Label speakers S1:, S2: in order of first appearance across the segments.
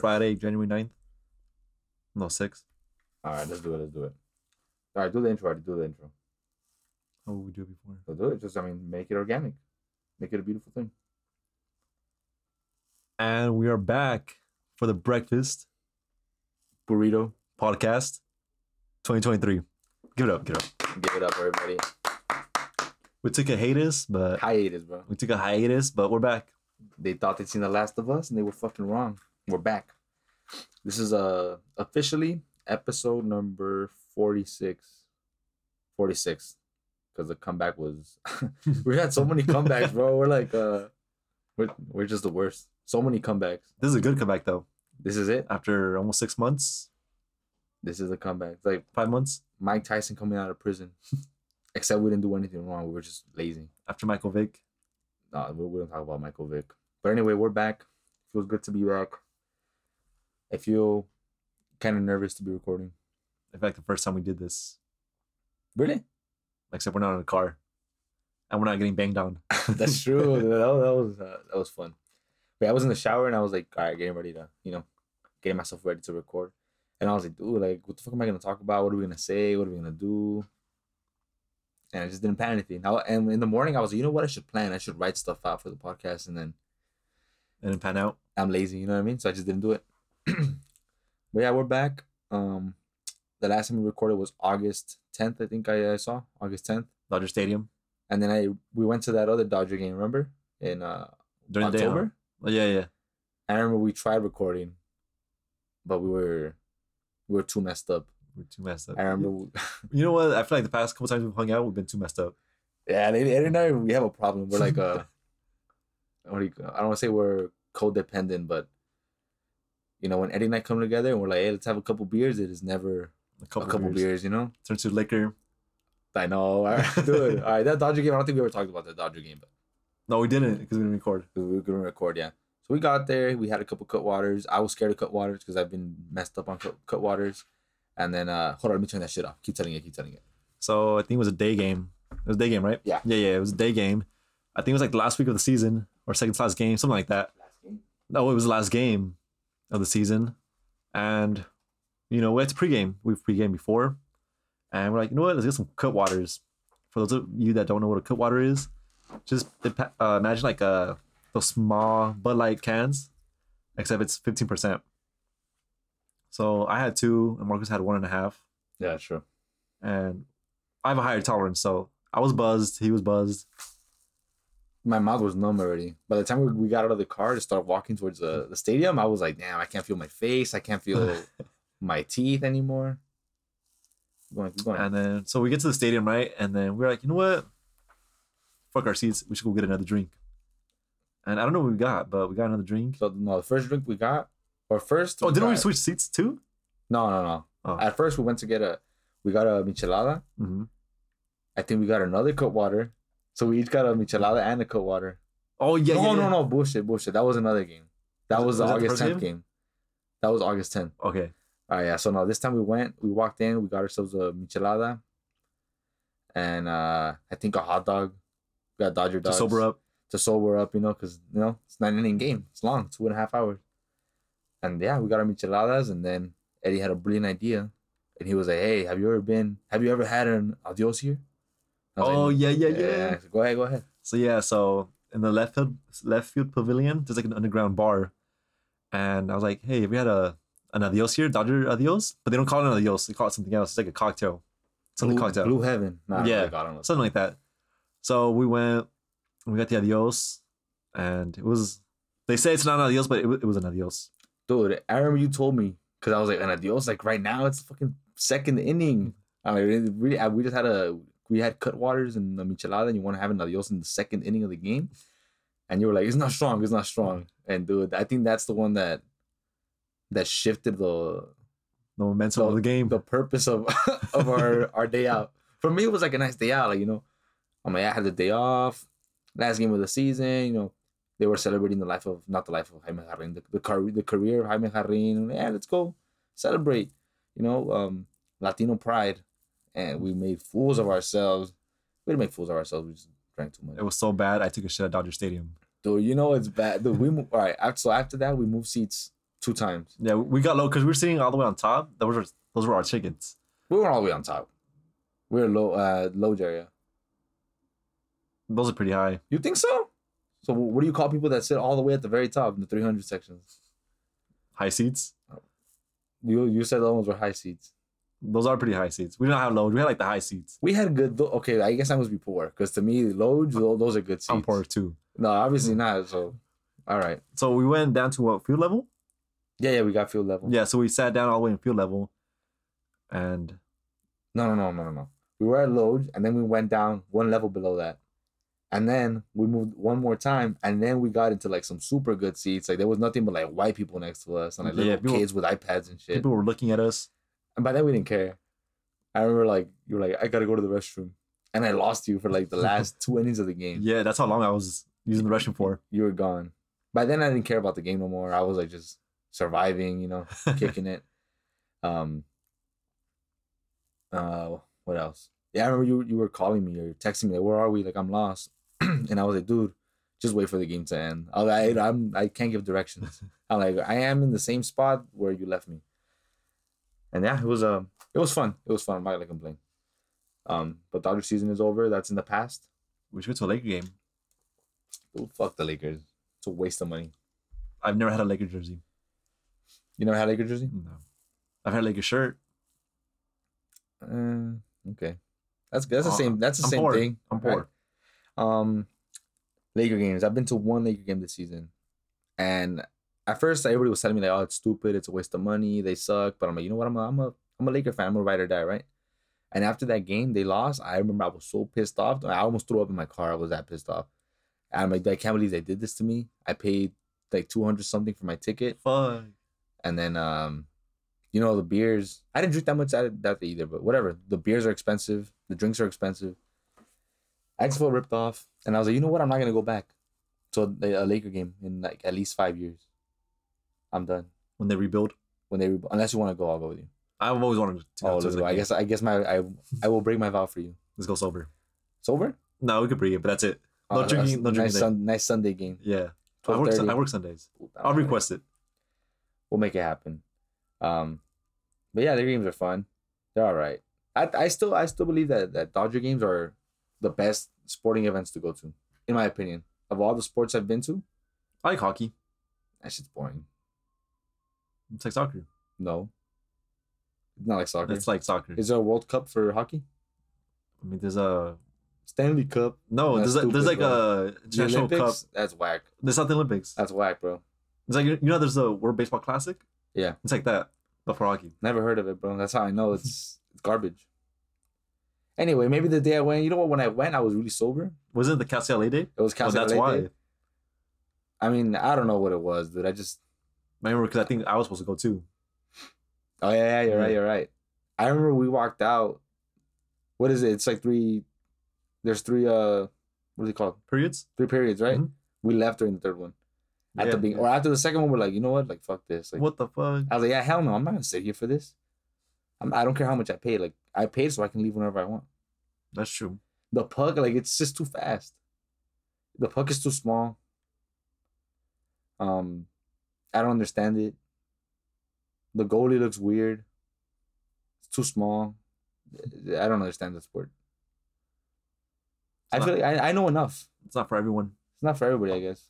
S1: Friday, January 9th. No, 6th.
S2: All right, let's do it. All right, do the intro. Already do the intro.
S1: How would we do it before?
S2: So do it. Just, make it organic. Make it a beautiful thing.
S1: And we are back for the Breakfast
S2: Burrito
S1: Podcast 2023. Give it up.
S2: Give it up, everybody.
S1: We took a hiatus, but we're back.
S2: They thought they'd seen The Last of Us, and they were fucking wrong. We're back. This is officially episode number 46. 46. Because the comeback was... we had so many comebacks, bro. We're like... We're just the worst. So many comebacks.
S1: This is a good comeback, though.
S2: This is it?
S1: After almost 6 months.
S2: This is a comeback. It's like
S1: 5 months.
S2: Mike Tyson coming out of prison. Except we didn't do anything wrong. We were just lazy.
S1: After Michael Vick.
S2: No, we don't talk about Michael Vick. But anyway, we're back. Feels good to be back. I feel kind of nervous to be recording.
S1: In fact, the first time we did this.
S2: Really?
S1: Except we're not in a car. And we're not getting banged on.
S2: That's true. that was fun. But I was in the shower and I was like, all right, getting ready to, getting myself ready to record. And I was like, dude, like, what the fuck am I going to talk about? What are we going to say? What are we going to do? And I just didn't plan anything. And in the morning, I was like, you know what? I should plan. I should write stuff out for the podcast. And then
S1: pan out.
S2: I'm lazy, you know what I mean? So I just didn't do it. But yeah, we're back. The last time we recorded was August 10th, I think I saw. August 10th.
S1: Dodger Stadium.
S2: And then we went to that other Dodger game, remember? In
S1: during
S2: October?
S1: The day, huh? Oh, yeah.
S2: I remember we tried recording, but we were too messed up.
S1: We're too messed up.
S2: I remember.
S1: You know what? I feel like the past couple times we've hung out, we've been too messed up.
S2: Yeah, Eddie and I, we have a problem. We're like I don't want to say we're codependent, but when Eddie and I come together and we're like, hey, let's have a couple beers, it is never a couple beers,
S1: Turns to liquor.
S2: I know. All right, dude. All right, that Dodger game, I don't think we ever talked about that Dodger game, but
S1: no, we didn't because we didn't record.
S2: We were gonna record, yeah. So we got there. We had a couple cut waters. I was scared of cut waters because I've been messed up on cut waters. And then, hold on, let me turn that shit off. Keep telling it.
S1: So I think it was a day game. It was a day game, right?
S2: Yeah.
S1: Yeah. It was a day game. I think it was like the last week of the season or second to last game, something like that.
S2: Last game?
S1: No, it was the last game of the season. And, we had to pregame. We've pre-gamed before. And we're like, you know what? Let's get some cut waters. For those of you that don't know what a cut water is, just imagine like those small Bud Light cans, except it's 15%. So I had 2, and Marcus had 1.5.
S2: Yeah, sure.
S1: And I have a higher tolerance, so I was buzzed. He was buzzed.
S2: My mouth was numb already. By the time we got out of the car to start walking towards the stadium, I was like, damn, I can't feel my face. I can't feel my teeth anymore. Keep going.
S1: And then, so we get to the stadium, right? And then we're like, you know what? Fuck our seats. We should go get another drink. And I don't know what we got, but we got another drink.
S2: So, no, the first drink we got, or first...
S1: didn't we switch seats too?
S2: No.
S1: Oh.
S2: At first, we went to we got a michelada.
S1: Mm-hmm.
S2: I think we got another cut water. So we each got a michelada and a cut water.
S1: Oh, yeah.
S2: No. Bullshit. That was another game. That was the August 10th game? That was August 10th.
S1: Okay.
S2: All right, yeah. So no, this time we walked in, we got ourselves a michelada. And I think a hot dog. We got Dodger dogs. To sober up, because, it's not an inning game. It's long, 2.5 hours. And yeah, we got our micheladas, and then Eddie had a brilliant idea. And he was like, hey, have you ever had an adios here?
S1: Oh, like, yeah.
S2: So go ahead.
S1: So in the left field pavilion, there's like an underground bar. And I was like, hey, have you had an adios here? Dodger adios? But they don't call it an adios. They call it something else. It's like a cocktail. Cocktail.
S2: Blue Heaven. Nah,
S1: yeah,
S2: I don't know.
S1: Something like that. So we went, we got the adios. And it was, they say it's not an adios, but it was an adios.
S2: Dude, I remember you told me, because I was like, an adios? Like right now, it's fucking second inning. I mean, really, we had cut waters and a michelada, and you want to have an adios in the second inning of the game. And you were like, it's not strong. And dude, I think that's the one that shifted the
S1: momentum of the game.
S2: The purpose of our day out. For me, it was like a nice day out. Like, I'm like, I had the day off. Last game of the season, they were celebrating not the life of Jaime Jarrín, the career of Jaime Jarrín. Yeah, let's go celebrate, Latino pride. And we made fools of ourselves. We didn't make fools of ourselves. We just drank too much.
S1: It was so bad, I took a shit at Dodger Stadium.
S2: Dude, it's bad. Dude, all right. So after that, we moved seats 2 times.
S1: Yeah, we got low because we were sitting all the way on top. Those were our tickets.
S2: We weren't all the way on top. We were low area.
S1: Those are pretty high.
S2: You think so? So what do you call people that sit all the way at the very top in the 300 sections?
S1: High seats.
S2: You said those were high seats.
S1: Those are pretty high seats. We didn't have low. We had like the high seats.
S2: We had good. Okay, I guess I must be poor because to me, loads those are good seats.
S1: I'm poor too.
S2: No, obviously not. So, all right.
S1: So we went down to what, field level?
S2: Yeah, we got field level.
S1: Yeah, so we sat down all the way in field level, and
S2: No. We were at loads, and then we went down one level below that, and then we moved one more time, and then we got into like some super good seats. Like there was nothing but like white people next to us and like little kids with iPads and shit.
S1: People were looking at us.
S2: And by then we didn't care. I remember like you were like, I gotta go to the restroom. And I lost you for like the last 2 innings of the game.
S1: Yeah, that's how long I was using the restroom for.
S2: You were gone. By then I didn't care about the game no more. I was like just surviving, kicking it. What else? Yeah, I remember you were calling me or texting me like, where are we? Like I'm lost. And I was like, dude, just wait for the game to end. I can't give directions. I'm like, I am in the same spot where you left me. And yeah, it was fun. It was fun. I'm not gonna complain. But Dodger season is over. That's in the past.
S1: We should go to a Laker game.
S2: Dude, fuck the Lakers. It's a waste of money.
S1: I've never had a Laker jersey.
S2: You never had a Laker jersey?
S1: No. I've had a Laker shirt.
S2: Okay. That's good. That's the same
S1: poor.
S2: thing.
S1: I'm poor.
S2: Right? Laker games. I've been to one Laker game this season. And at first everybody was telling me like, oh, it's stupid, it's a waste of money, they suck. But I'm like, you know what? I'm a Laker fan. I'm a ride or die, right? And after that game, they lost. I remember I was so pissed off. I almost threw up in my car. I was that pissed off. And I'm like, I can't believe they did this to me. I paid like 200 something for my ticket.
S1: Fuck.
S2: And then the beers. I didn't drink that much that day either, but whatever. The beers are expensive. The drinks are expensive. I just felt ripped off. And I was like, you know what? I'm not gonna go back to a Laker game in like at least 5 years. I'm done.
S1: When they rebuild?
S2: Unless you want to go, I'll go with you.
S1: I've always wanted to go to the
S2: I guess I will break my vow for you.
S1: Let's go sober.
S2: Sober?
S1: No, we could bring it, but that's it. No drinking. No drinking.
S2: Nice Sunday game.
S1: Yeah. I work Sundays. I'll request it.
S2: We'll make it happen. But yeah, their games are fun. They're all right. I still believe that Dodger games are the best sporting events to go to, in my opinion. Of all the sports I've been to,
S1: I like hockey.
S2: that shit's boring.
S1: It's like soccer.
S2: No. It's not like soccer.
S1: It's like soccer.
S2: Is there a World Cup for hockey?
S1: I mean, there's a
S2: Stanley Cup.
S1: no.
S2: That's
S1: There's like
S2: stupid,
S1: a international cup.
S2: Olympics? That's whack.
S1: There's not the Olympics.
S2: That's whack, bro.
S1: It's like there's a World Baseball Classic.
S2: Yeah.
S1: It's like that, but for hockey.
S2: Never heard of it, bro. That's how I know it's garbage. Anyway, maybe the day I went, you know what? When I went, I was really sober.
S1: Wasn't it the Cal LA day?
S2: It was Cal
S1: that's
S2: LA
S1: why.
S2: Day. I mean, I don't know what it was, dude.
S1: I remember because I think I was supposed to go too.
S2: Oh yeah, you're right. I remember we walked out. What is it? It's like three. There's three. What is it called?
S1: Periods.
S2: 3 periods, right?
S1: Mm-hmm.
S2: We left during the third one. At
S1: Yeah.
S2: the beginning, or after the second one, we're like, you know what? Like, fuck this. Like,
S1: What the fuck?
S2: I was like, yeah, hell no, I'm not gonna sit here for this. I don't care how much I paid. Like, I paid so I can leave whenever I want.
S1: That's true.
S2: The puck, like, it's just too fast. The puck is too small. I don't understand it. The goalie looks weird. It's too small. I don't understand the sport. I feel like I know enough.
S1: It's not for everyone.
S2: It's not for everybody, I guess.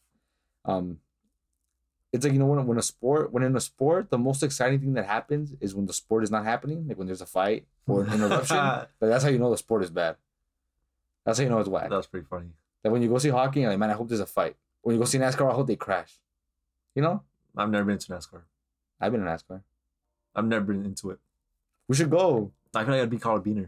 S2: It's like, when in a sport, the most exciting thing that happens is when the sport is not happening, like when there's a fight or an interruption. Like, that's how you know the sport is bad. That's how you know it's whack.
S1: That's pretty funny.
S2: Like when you go see hockey, you're like, man, I hope there's a fight. When you go see NASCAR, I hope they crash. You know?
S1: I've never been to NASCAR.
S2: I've been in NASCAR.
S1: I've never been into it.
S2: We should go.
S1: I feel like I'd be called a beaner.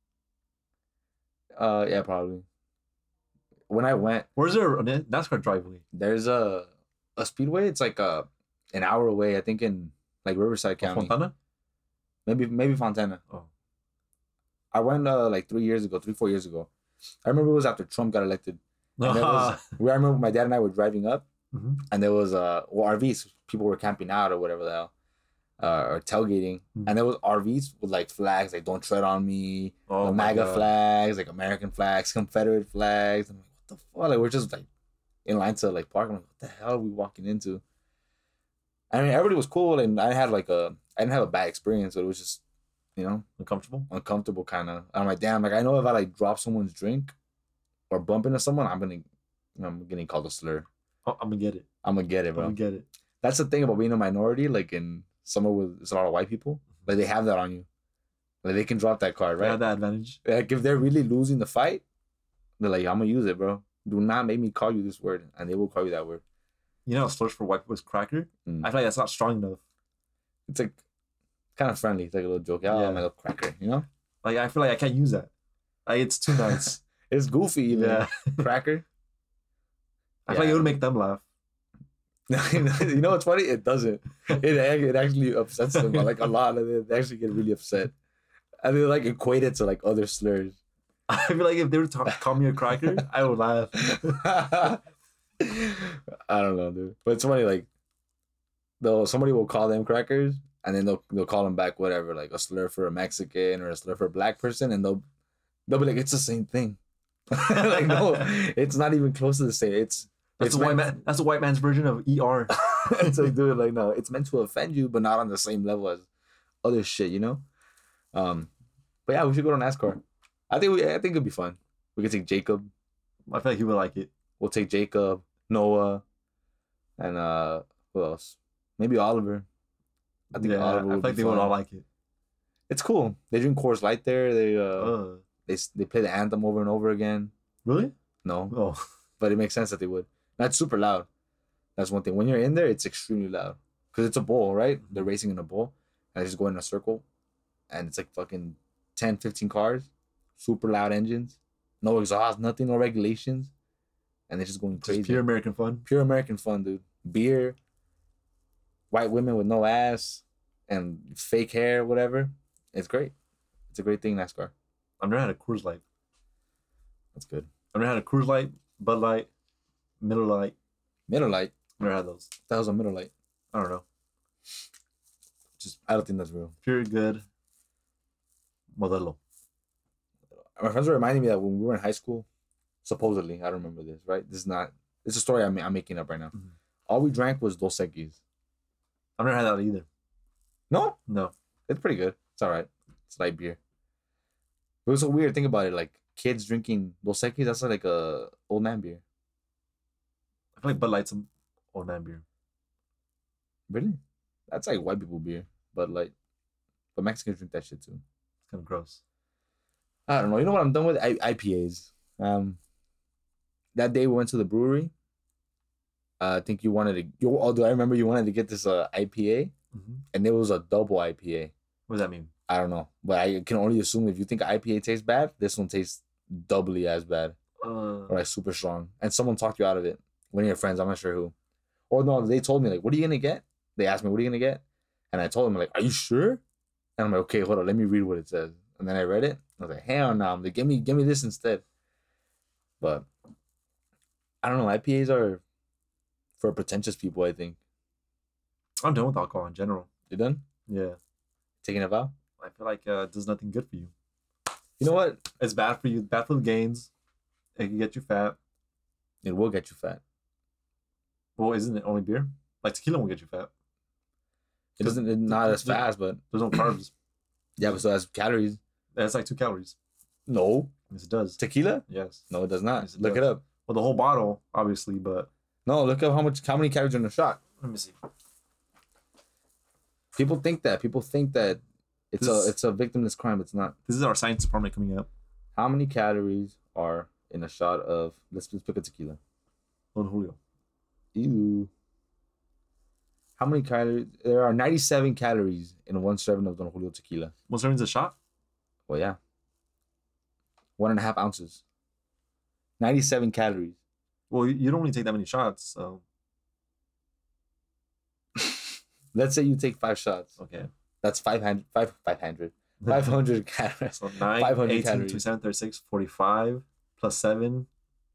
S2: Yeah, probably. When I went,
S1: Where's there a NASCAR driveway?
S2: there's a speedway. It's like an hour away, I think, in like Riverside County.
S1: Fontana?
S2: Maybe Fontana.
S1: Oh.
S2: I went like 4 years ago. I remember it was after Trump got elected. And I remember my dad and I were driving up,
S1: Mm-hmm.
S2: and there was RVs. People were camping out or whatever the hell, or tailgating, and there was RVs with like flags like "Don't tread on me,"
S1: Oh,
S2: the
S1: my
S2: MAGA
S1: God.
S2: flags, like American flags, Confederate flags. I'm like, what the fuck? Like we're just like in line to like park. I'm like, what the hell are we walking into? I mean, everybody was cool, and I didn't have a bad experience, but it was just,
S1: Uncomfortable.
S2: uncomfortable kind of. I'm like, damn, like I know if I like drop someone's drink or bump into someone, I'm getting called a slur.
S1: Oh, I'm gonna get it.
S2: I'm gonna get it,
S1: I'm
S2: bro.
S1: gonna get it.
S2: That's the thing about being a minority, like in somewhere with there's a lot of white people, like they have that on you. Like they can drop that card,
S1: I
S2: right?
S1: have that advantage.
S2: Like if they're really losing the fight, they're like, I'm gonna use it, bro. Do not make me call you this word, and they will call you that word.
S1: Slurs for white people is cracker.
S2: Mm.
S1: I feel like that's not strong enough.
S2: It's like kind of friendly. It's like a little joke. Oh,
S1: Yeah.
S2: my little cracker,
S1: Like I feel like I can't use that. Like it's too nice.
S2: It's goofy, even.
S1: Yeah.
S2: Cracker.
S1: I feel like it would make them laugh.
S2: You know what's funny? It doesn't. It actually upsets them like a lot. They actually get really upset. And they like equate it to like other slurs.
S1: I feel like if they were to call me a cracker, I would laugh.
S2: I don't know, dude. But it's funny, like somebody will call them crackers, and then they'll call them back whatever, like a slur for a Mexican or a slur for a black person, and they'll be like, it's the same thing. Like no, it's not even close to the same.
S1: That's a white man. That's a white man's version of ER.
S2: It's like, dude, like no, it's meant to offend you, but not on the same level as other shit, But yeah, we should go to NASCAR. I think it'd be fun. We could take Jacob.
S1: I feel like he would like it.
S2: We'll take Jacob, Noah, and who else? Maybe Oliver. I think Oliver.
S1: I feel like they would all like it.
S2: It's cool. They drink Coors Light there. They play the anthem over and over again.
S1: Really?
S2: No,
S1: Oh,
S2: but it makes sense that they would. That's super loud. That's one thing. When you're in there, it's extremely loud because it's a bowl, right? They're racing in a bowl, and they just go in a circle, and it's like fucking 10, 15 cars, super loud engines, no exhaust, nothing, no regulations, and they're just going crazy.
S1: just pure American fun.
S2: Pure American fun, dude. Beer, white women with no ass, and fake hair, whatever. It's great. It's a great thing, NASCAR.
S1: I've never had a Coors Light.
S2: That's good.
S1: I've never had a Coors Light, Bud Light, Miller Light.
S2: Miller Lite.
S1: Never had those.
S2: That was a Miller Lite.
S1: I don't know.
S2: I don't think that's real.
S1: Pure good. Modelo.
S2: My friends were reminding me that when we were in high school, supposedly, I don't remember this, right? It's a story I'm making up right now.
S1: Mhm.
S2: All we drank was Dos Equis.
S1: I've never had that either.
S2: No?
S1: No.
S2: It's pretty good. It's all right. It's light beer. It was so weird. Think about it. Like, kids drinking Dos Equis, that's like a old man beer.
S1: I feel like Bud Light's some old man beer.
S2: Really? That's like white people beer. But Mexicans drink that shit too.
S1: It's kind of gross.
S2: I don't know. You know what I'm done with? IPAs. That day we went to the brewery. I think you wanted to. I remember you wanted to get this IPA, and it was a double IPA.
S1: What does that mean?
S2: I don't know, but I can only assume if you think IPA tastes bad, this one tastes doubly as bad, or like super strong. And someone talked you out of it. One of your friends, I'm not sure who. Or no, they told me like, "What are you gonna get?" They asked me, "What are you gonna get?" And I told them like, "Are you sure?" And I'm like, "Okay, hold on, let me read what it says." And then I read it. I was like, "Hell no!" I'm like, "Give me this instead." But I don't know. IPAs are for pretentious people, I think.
S1: I'm done with alcohol in general.
S2: You done?
S1: Yeah.
S2: Taking a vow?
S1: I feel like it does nothing good for you.
S2: You know what?
S1: It's bad for you. Bad for the gains. It can get you fat.
S2: It will get you fat.
S1: Well, isn't it only beer? Like tequila will get you fat.
S2: It doesn't. It's not as fast, but
S1: There's no carbs.
S2: yeah, but so has calories.
S1: That's like 2 calories.
S2: No.
S1: Yes, it does.
S2: Tequila?
S1: Yes.
S2: No, it does not.
S1: Yes, it
S2: Look
S1: does.
S2: it up.
S1: Well, the whole bottle, obviously, but
S2: No, look up how many calories are in a shot.
S1: let me see.
S2: People think that. People think that it's a victimless crime. It's not.
S1: This is our science department coming up.
S2: How many calories are in a shot of? Let's pick a tequila.
S1: Don Julio.
S2: Ew. How many calories? There are 97 calories in one serving of Don Julio tequila.
S1: One serving's a shot?
S2: Well, yeah. 1.5 ounces. 97 calories.
S1: Well, you don't really take that many shots, so
S2: Let's say you take 5 shots.
S1: okay.
S2: That's 500 calories.
S1: So 9,
S2: 500
S1: 18,
S2: calories.
S1: 27, 36, 45, plus 7.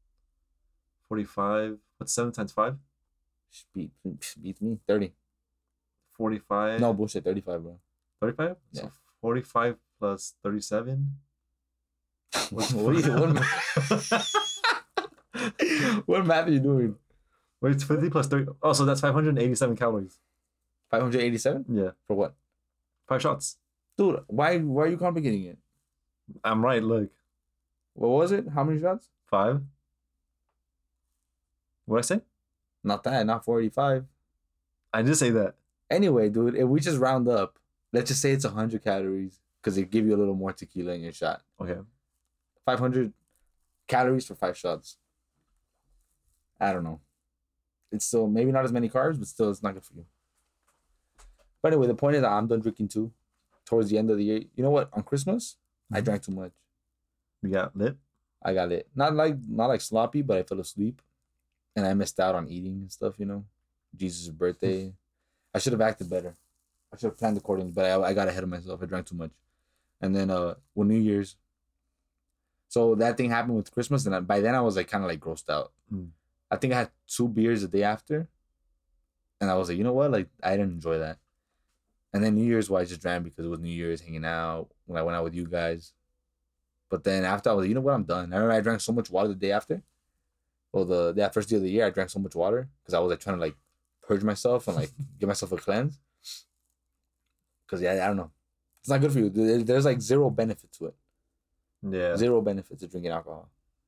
S1: 45. What's 7 times 5?
S2: Beats me. 30.
S1: 45.
S2: No, bullshit. 35, bro.
S1: 35?
S2: Yeah.
S1: So 45 plus 37.
S2: What math are you doing?
S1: Wait, it's 50 plus 30. Oh, so that's 587 calories.
S2: 587
S1: Yeah,
S2: for what,
S1: 5 shots.
S2: dude? Why are you complicating it?
S1: I'm right. Look,
S2: What was it? How many shots?
S1: 5. What I say?
S2: Not that. Not 485.
S1: I did say that.
S2: Anyway, dude, if we just round up, let's just say it's 100 calories because they give you a little more tequila in your shot.
S1: Okay.
S2: 500 calories for 5 shots. I don't know. It's still maybe not as many carbs, but still it's not good for you. But anyway, the point is that I'm done drinking too. Towards the end of the year, you know what? On Christmas, I drank too much.
S1: We got lit.
S2: I got lit. Not like sloppy, but I fell asleep, and I missed out on eating and stuff. You know, Jesus' birthday. I should have acted better. I should have planned accordingly, but I got ahead of myself. I drank too much, and then New Year's. So that thing happened with Christmas, and by then I was like kind of like grossed out. I think I had 2 beers the day after, and I was like, you know what? Like I didn't enjoy that. And then New Year's, I just drank because it was New Year's, hanging out when I went out with you guys. But then after I was like, you know what? I'm done. I remember I drank so much water the day after. Well, that first day of the year, I drank so much water because I was like trying to like purge myself and like give myself a cleanse. Because yeah, I don't know. It's not good for you. There's like zero benefit to it.
S1: Yeah.
S2: Zero benefit to drinking alcohol.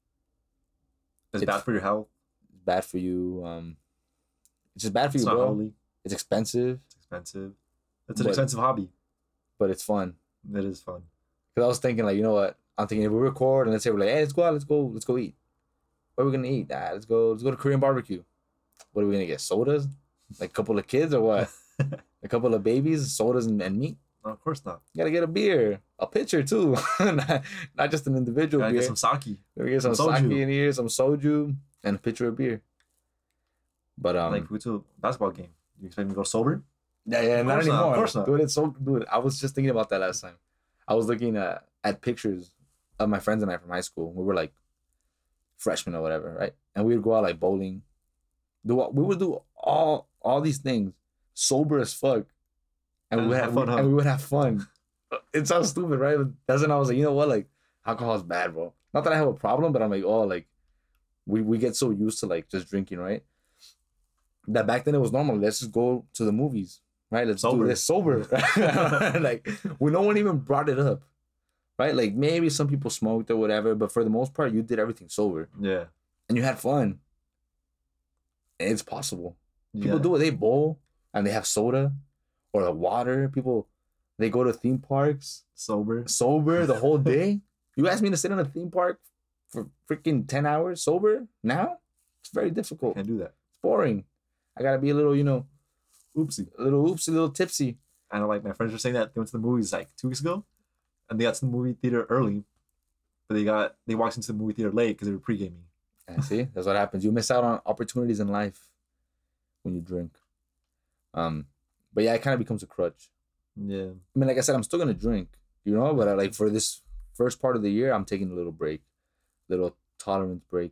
S1: It's bad for your health.
S2: It's bad for you. It's just bad for
S1: It's
S2: you,
S1: not
S2: bro.
S1: holy.
S2: It's expensive.
S1: It's expensive. It's an
S2: But-
S1: expensive hobby.
S2: But it's fun.
S1: It is fun.
S2: Because I was thinking, like, you know what? I'm thinking if we record and let's say we're like, hey, let's go out, let's go eat. What are we gonna eat? Let's go to Korean barbecue. What are we gonna get? Sodas? Like a couple of kids or what? A couple of babies, sodas and meat?
S1: No, of course not.
S2: You gotta get a beer. A pitcher too. not just an individual
S1: Gotta
S2: beer.
S1: get some sake.
S2: We get some
S1: some
S2: sake
S1: soju.
S2: in here, some soju, and a pitcher of beer. But
S1: Like if we go to a basketball game, you expect me to go sober?
S2: yeah, not
S1: course not,
S2: anymore.
S1: of course not.
S2: Dude, it's so dude. I was just thinking about that last time. I was looking at pictures of my friends and I from high school. We were like freshmen or whatever, right? And we would go out like bowling. We would do all these things sober as fuck, and we would have fun. And we would have fun. It sounds stupid, right? But that's when I was like, you know what? Like alcohol is bad, bro. Not that I have a problem, but I'm like, oh, like we get so used to like just drinking, right? That back then it was normal. Let's just go to the movies, right? Let's do this sober. Like no one even brought it up, right? Like maybe some people smoked or whatever, but for the most part, you did everything sober.
S1: Yeah.
S2: And you had fun. And it's possible. People
S1: Yeah.
S2: do it. They bowl and they have soda or the water. People, they go to theme parks
S1: Sober.
S2: sober the whole day. You ask me to sit in a theme park for freaking 10 hours sober now? It's very difficult.
S1: Can't do that.
S2: It's boring. I gotta be a little,
S1: Oopsie.
S2: a little tipsy.
S1: I know, like my friends were saying that they went to the movies like 2 weeks ago, and they got to the movie theater early, but they walked into the movie theater late because they were pre-gaming.
S2: And see, that's what happens. You miss out on opportunities in life when you drink. But yeah, it kind of becomes a crutch.
S1: Yeah.
S2: I mean, like I said, I'm still gonna drink, but like for this first part of the year, I'm taking a little break, little tolerance break.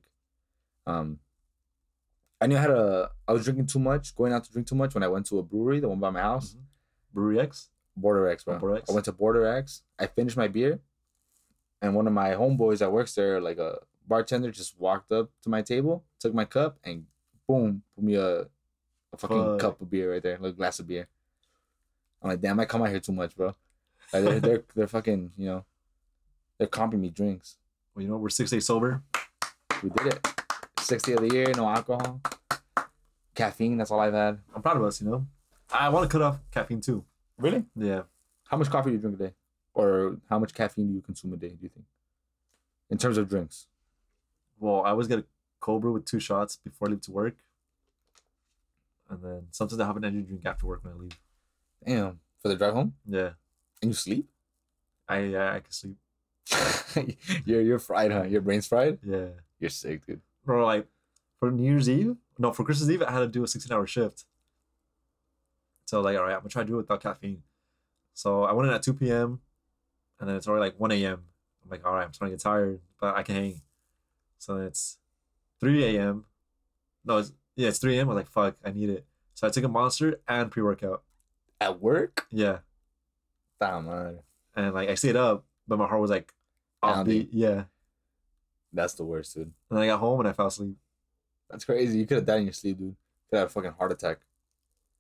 S2: I knew I was drinking too much, going out to drink too much when I went to a brewery, the one by my house.
S1: Brewery X.
S2: Border X, bro.
S1: Border X?
S2: I went to Border X. I finished my beer, and one of my homeboys that works there, like a bartender, just walked up to my table, took my cup, and boom, put me a fucking cup of beer right there, like a glass of beer. I'm like, damn, I come out here too much, bro. Like they're fucking, they're comping me drinks.
S1: Well, we're 6 days sober.
S2: We did it. 60 of the year, no alcohol, caffeine. That's all I've had.
S1: I'm proud of us. I want to cut off caffeine too.
S2: Really?
S1: Yeah.
S2: How much coffee do you drink a day, or how much caffeine do you consume a day? Do you think, in terms of drinks?
S1: Well, I always get a cold brew with 2 shots before I leave to work, and then sometimes I have an energy drink after work when I leave.
S2: Damn, for the drive home,
S1: Yeah.
S2: and you sleep.
S1: I can sleep.
S2: You're fried, huh? Your brain's fried.
S1: Yeah.
S2: You're sick, dude.
S1: Bro, like for New Year's Eve, no, for Christmas Eve, I had to do a 16-hour shift. So like, all right, I'm gonna try to do it without caffeine. So I went in at 2 p.m. and then it's already like 1 a.m. I'm like, all right, I'm starting to get tired, but I can hang. So then it's 3 a.m. No, it's 3 a.m. I was like, fuck, I need it. So I took a Monster and pre-workout.
S2: At work?
S1: Yeah.
S2: Damn, man.
S1: And like I stayed up, but my heart was like
S2: Pounding.
S1: offbeat. Yeah.
S2: That's the worst, dude.
S1: And then I got home and I fell asleep.
S2: That's crazy. You could have died in your sleep, dude. Could have a fucking heart attack.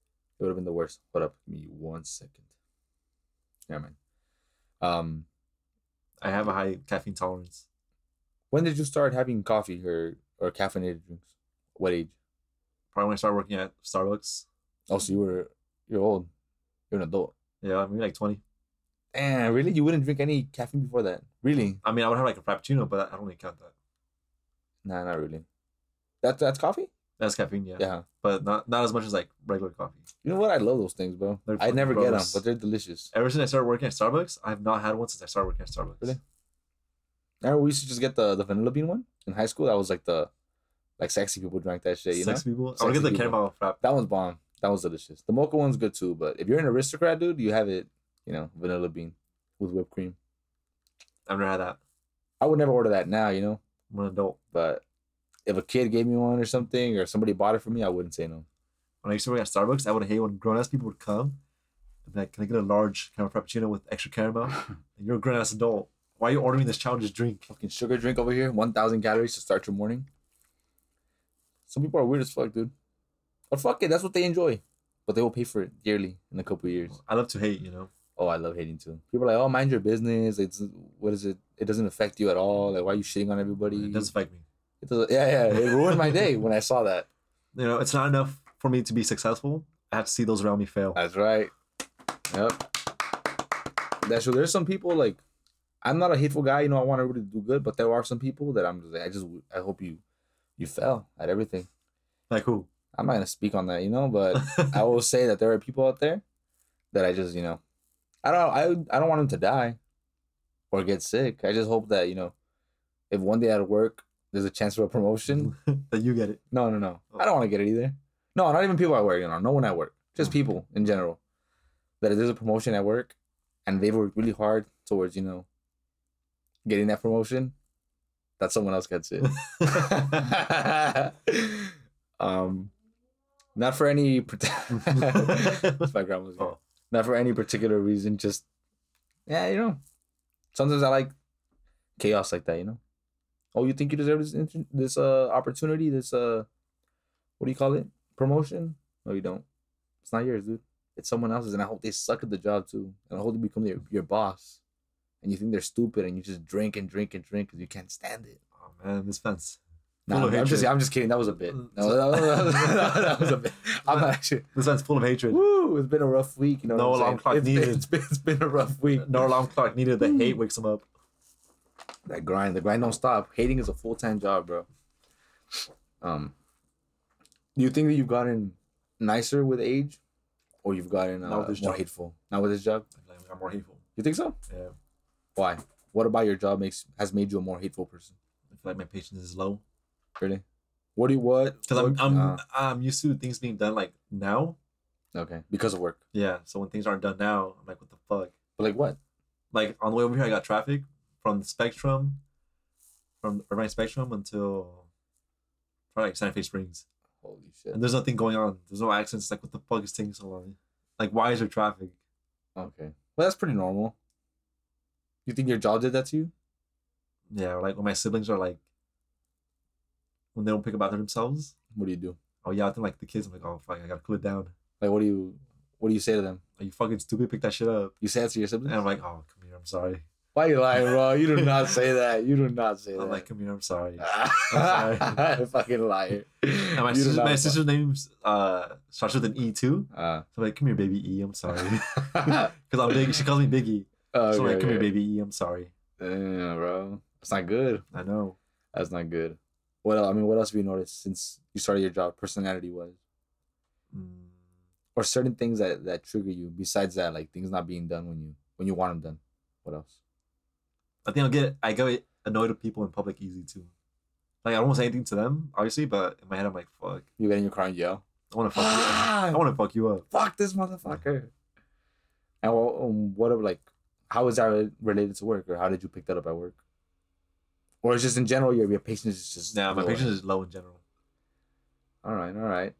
S2: would have been the worst. Hold up, give me 1 second. Yeah, man. Um,
S1: I have a high caffeine tolerance.
S2: when did you start having coffee or caffeinated drinks? What age?
S1: Probably when I started working at Starbucks.
S2: Oh, so you're old. You're an adult.
S1: Yeah, maybe like 20.
S2: Damn, really? You wouldn't drink any caffeine before that? Really?
S1: I mean, I would have like a frappuccino, but I don't really count that.
S2: Nah, not really. That's coffee?
S1: That's caffeine, yeah.
S2: Yeah.
S1: But not as much as like regular coffee.
S2: You know what? I love those things, bro.
S1: They're
S2: I never
S1: fucking
S2: get them,
S1: gross.
S2: but they're delicious.
S1: Ever since I started working at Starbucks, I have not had one since I started working at Starbucks.
S2: Really? I remember we used to just get the vanilla bean one in high school. That was like sexy people drank that shit, you know?
S1: Sex people? I
S2: Sexy
S1: want to get the
S2: people.
S1: caramel frap.
S2: That one's bomb. That one's delicious. The mocha one's good too, but if you're an aristocrat, dude, you have it, vanilla bean with whipped cream.
S1: I've never had that.
S2: I would never order that now,
S1: I'm an adult.
S2: but if a kid gave me one or something, or somebody bought it for me, I wouldn't say no.
S1: When I used to work at Starbucks, I would hate when grown ass people would come and be like, "Can I get a large caramel frappuccino with extra caramel?" And you're a grown ass adult. Why are you ordering this childish drink?
S2: Fucking sugar drink over here, 1,000 calories to start your morning. Some people are weird as fuck, dude. But fuck it, that's what they enjoy. But they will pay for it dearly in a couple of years.
S1: I love to hate,
S2: Oh, I love hating too. People are like, oh, mind your business. What is it? It doesn't affect you at all. Like, why are you shitting on everybody?
S1: It does affect me.
S2: It doesn't. Yeah. It ruined my day when I saw that.
S1: It's not enough for me to be successful. I have to see those around me fail.
S2: That's right. Yep. That's true. There's some people like, I'm not a hateful guy. I want everybody to do good, but there are some people that I'm just like, I hope you fail at everything.
S1: Like who?
S2: I'm not gonna speak on that, but I will say that there are people out there that I just, I don't want them to die or get sick. I just hope that, if one day at work there's a chance for a promotion,
S1: that you get it.
S2: No.
S1: Oh.
S2: I don't want to get it either. No, not even people at work, no one at work. Just people in general. That if there's a promotion at work and they've worked really hard towards, getting that promotion, that someone else gets it. Not for any That's my grandma's
S1: Oh.
S2: Not for any particular reason, just sometimes I like chaos like that, Oh, you think you deserve this opportunity, this what do you call it? Promotion? No, you don't. It's not yours, dude. It's someone else's, and I hope they suck at the job too. And I hope they become your boss. And you think they're stupid, and you just drink and drink and drink because you can't stand it.
S1: Oh man, this fence.
S2: Nah, I'm just kidding. That was a bit. That was a bit. I'm not actually.
S1: This man's full of hatred.
S2: Woo! It's been a rough week.
S1: No alarm clock needed.
S2: It's been a rough week.
S1: No alarm clock needed. The hate wakes him up.
S2: The grind don't stop. Hating is a full-time job, bro. Do you think that you've gotten nicer with age, or you've gotten more hateful? Not with this job.
S1: I got more hateful.
S2: You think so?
S1: Yeah.
S2: Why? What about your job has made you a more hateful person?
S1: I feel like my patience is low.
S2: Really? What?
S1: Because I'm used to things being done like now.
S2: Okay. Because of work.
S1: Yeah. So when things aren't done now, I'm like, what the fuck?
S2: But like what?
S1: Like on the way over here, I got traffic from Irvine Spectrum until probably like Santa Fe Springs.
S2: Holy shit.
S1: And there's nothing going on. There's no accidents. Like, what the fuck is taking so long? Like, why is there traffic?
S2: Okay. Well, that's pretty normal. You think your job did that to you?
S1: Yeah, or like when my siblings are like, when they don't pick up after themselves.
S2: What do you do?
S1: Oh yeah, I think like the kids. I'm like, oh fuck, I gotta cool it down.
S2: Like, what do you say to them?
S1: Are you fucking stupid? Pick that shit up.
S2: You say that to your siblings?
S1: And I'm like, oh, come here, I'm sorry.
S2: Why are you lying, bro? You do not say that. You do not say that.
S1: I'm like, come here, I'm sorry.
S2: Fucking liar.
S1: And my sister's name starts with an E too. So I'm like, come here, baby E, I'm sorry. Because I'm big. She calls me Biggie. So I'm like, come here, baby E, I'm sorry.
S2: Yeah, bro. That's not good.
S1: I know.
S2: That's not good. What else? I mean, what else have you noticed since you started your job, personality-wise? Or certain things that trigger you besides that, like things not being done when you want them done. What else?
S1: I think I get annoyed with people in public easy too. Like I don't want to say anything to them, obviously, but in my head I'm like, fuck.
S2: You get in your car and yell.
S1: I want to fuck you up. I want to fuck you up.
S2: Fuck this motherfucker. And what how is that related to work, or how did you pick that up at work? Or it's just in general your patience is just
S1: my patience is low in general.
S2: All right.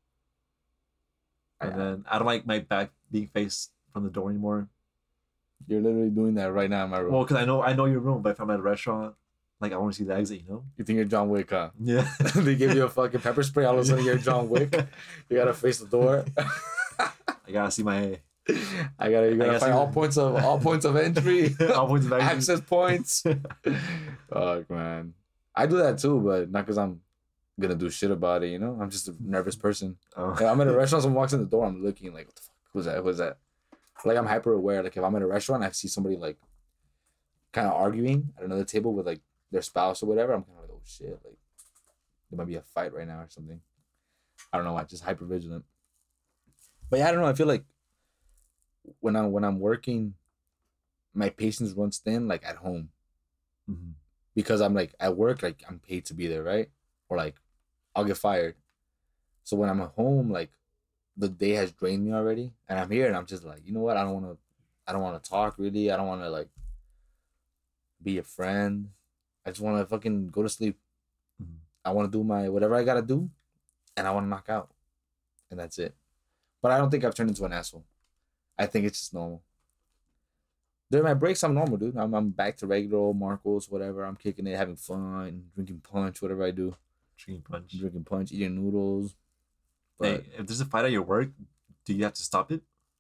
S1: And then I don't like my back being faced from the door anymore.
S2: You're literally doing that right now in my room.
S1: Well, because I know your room, but if I'm at a restaurant, like I want to see the exit,
S2: You think you're John Wick, huh?
S1: Yeah.
S2: They give you a fucking pepper spray, all of a sudden you're John Wick. You gotta face the door.
S1: I gotta see my
S2: You gotta find all points of entry,
S1: all points of action.
S2: access points. Fuck, man. I do that too, but not because I'm gonna do shit about it. You know, I'm just a nervous person.
S1: Oh.
S2: If I'm at a restaurant, someone walks in the door, I'm looking like, what the fuck? Who's that? Who's that? Like, I'm hyper aware. Like, if I'm at a restaurant, I see somebody like kind of arguing at another table with like their spouse or whatever. I'm kind of like, oh shit, like there might be a fight right now or something. I don't know. I'm just hyper vigilant. But yeah, I don't know. I feel like when I'm working, my patience runs thin, like at home,
S1: Mhm.
S2: because I'm like at work, like I'm paid to be there, right? Or like I'll get fired. So when I'm at home, like the day has drained me already, and I'm here, and I'm just like, you know what? I don't want to talk really. I don't want to like be a friend. I just want to fucking go to sleep.
S1: Mhm.
S2: I want to do my whatever I gotta do, and I want to knock out, and that's it. But I don't think I've turned into an asshole. I think it's just normal. During my breaks, I'm normal, dude. I'm back to regular old Marcos, whatever. I'm kicking it, having fun, drinking punch, whatever I do. Drinking punch, eating noodles. But
S1: Hey, if there's a fight at your work, do you have to stop it?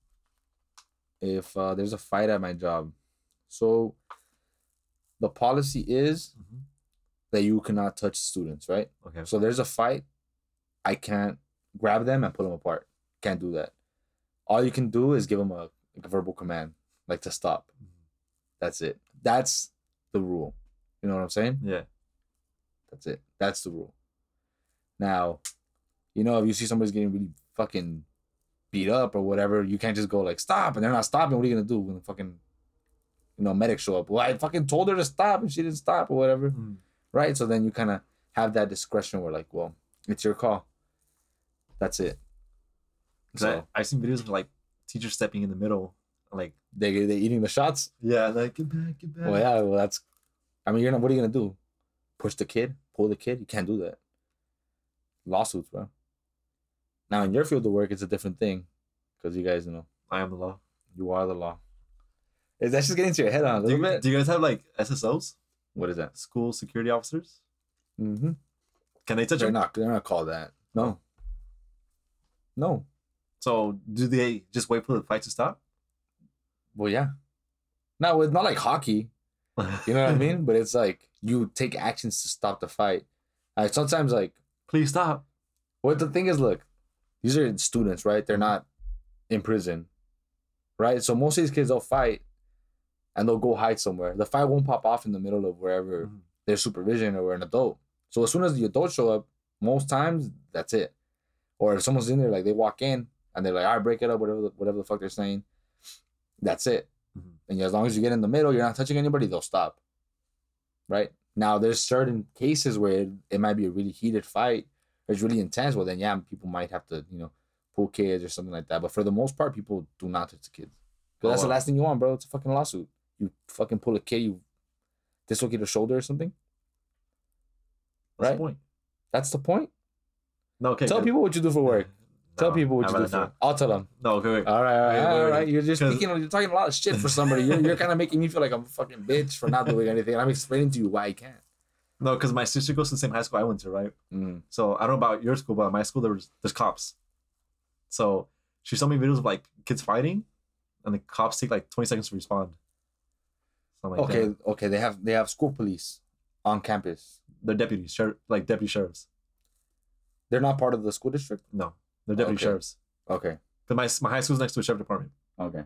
S2: if there's a fight at my job, so the policy is that you cannot touch students, right?
S1: Okay.
S2: So there's a fight, I can't grab them and pull them apart. Can't do that. All you can do is give them a verbal command, like to stop. That's it. That's the rule. You know what I'm saying?
S1: Yeah.
S2: That's it. That's the rule. Now, you know, if you see somebody's getting really fucking beat up or whatever, you can't just go like, stop, and they're not stopping. What are you gonna do when the fucking, you know, medics show up? Well, I fucking told her to stop and she didn't stop or whatever.
S1: Mhm.
S2: Right? So then you kind of have that discretion where like, well, it's your call. That's it. So
S1: I've seen videos of like teachers stepping in the middle, like
S2: they eating the shots.
S1: yeah, like get back.
S2: Well, yeah, well that's, I mean, what are you gonna do? Push the kid? Pull the kid? You can't do that. Lawsuits, bro. Now in your field of work, it's a different thing, because you guys, you know,
S1: I am the law.
S2: you are the law. Is that just getting into your head on a
S1: Do
S2: little
S1: you,
S2: bit?
S1: do you guys have like SSOs,
S2: What is that?
S1: school security officers?
S2: Mm-hmm.
S1: Can they touch
S2: They're
S1: them?
S2: not called that. No. No.
S1: So do they just wait for the fight to stop?
S2: Well, yeah. No, it's not like hockey. You know what I mean? But it's like you take actions to stop the fight. Like sometimes, like,
S1: Please stop.
S2: what the thing is, look, these are students, right? They're not in prison, right? So most of these kids, they'll fight and they'll go hide somewhere. The fight won't pop off in the middle of wherever
S1: Mhm.
S2: there's supervision or an adult. So as soon as the adults show up, most times that's it. Or if someone's in there, like they walk in and they're like, all right, break it up, whatever the fuck they're saying. That's it.
S1: Mhm.
S2: And as long as you get in the middle, you're not touching anybody, they'll stop. Right? Now, there's certain cases where it might be a really heated fight, or it's really intense. Well, then, yeah, people might have to, you know, pull kids or something like that. But for the most part, people do not touch the kids. Because that's the last thing you want, bro. It's a fucking lawsuit. You fucking pull a kid, you dislocate a shoulder or something.
S1: What's
S2: Right?
S1: the point?
S2: That's the point.
S1: No, okay.
S2: Tell
S1: good.
S2: people what you do for work. Tell
S1: No,
S2: people what you
S1: I'm
S2: do for
S1: not.
S2: work. I'll tell them.
S1: No, okay, wait.
S2: All right.
S1: Wait.
S2: You're just
S1: 'Cause-
S2: you're talking a lot of shit for somebody. You're kind of making me feel like I'm a fucking bitch for not doing anything. And I'm explaining to you why I can't.
S1: No, because my sister goes to the same high school I went to, right?
S2: Mm.
S1: So I don't know about your school, but at my school there's cops. So she showed me videos of like kids fighting, and the cops take like 20 seconds to respond. So I'm like,
S2: Okay,
S1: damn.
S2: okay. They have school police on campus.
S1: They're deputies, like deputy sheriffs.
S2: They're not part of the school district.
S1: No, they're deputy
S2: Okay.
S1: sheriffs.
S2: Okay.
S1: Because my high school's next to a sheriff department.
S2: Okay.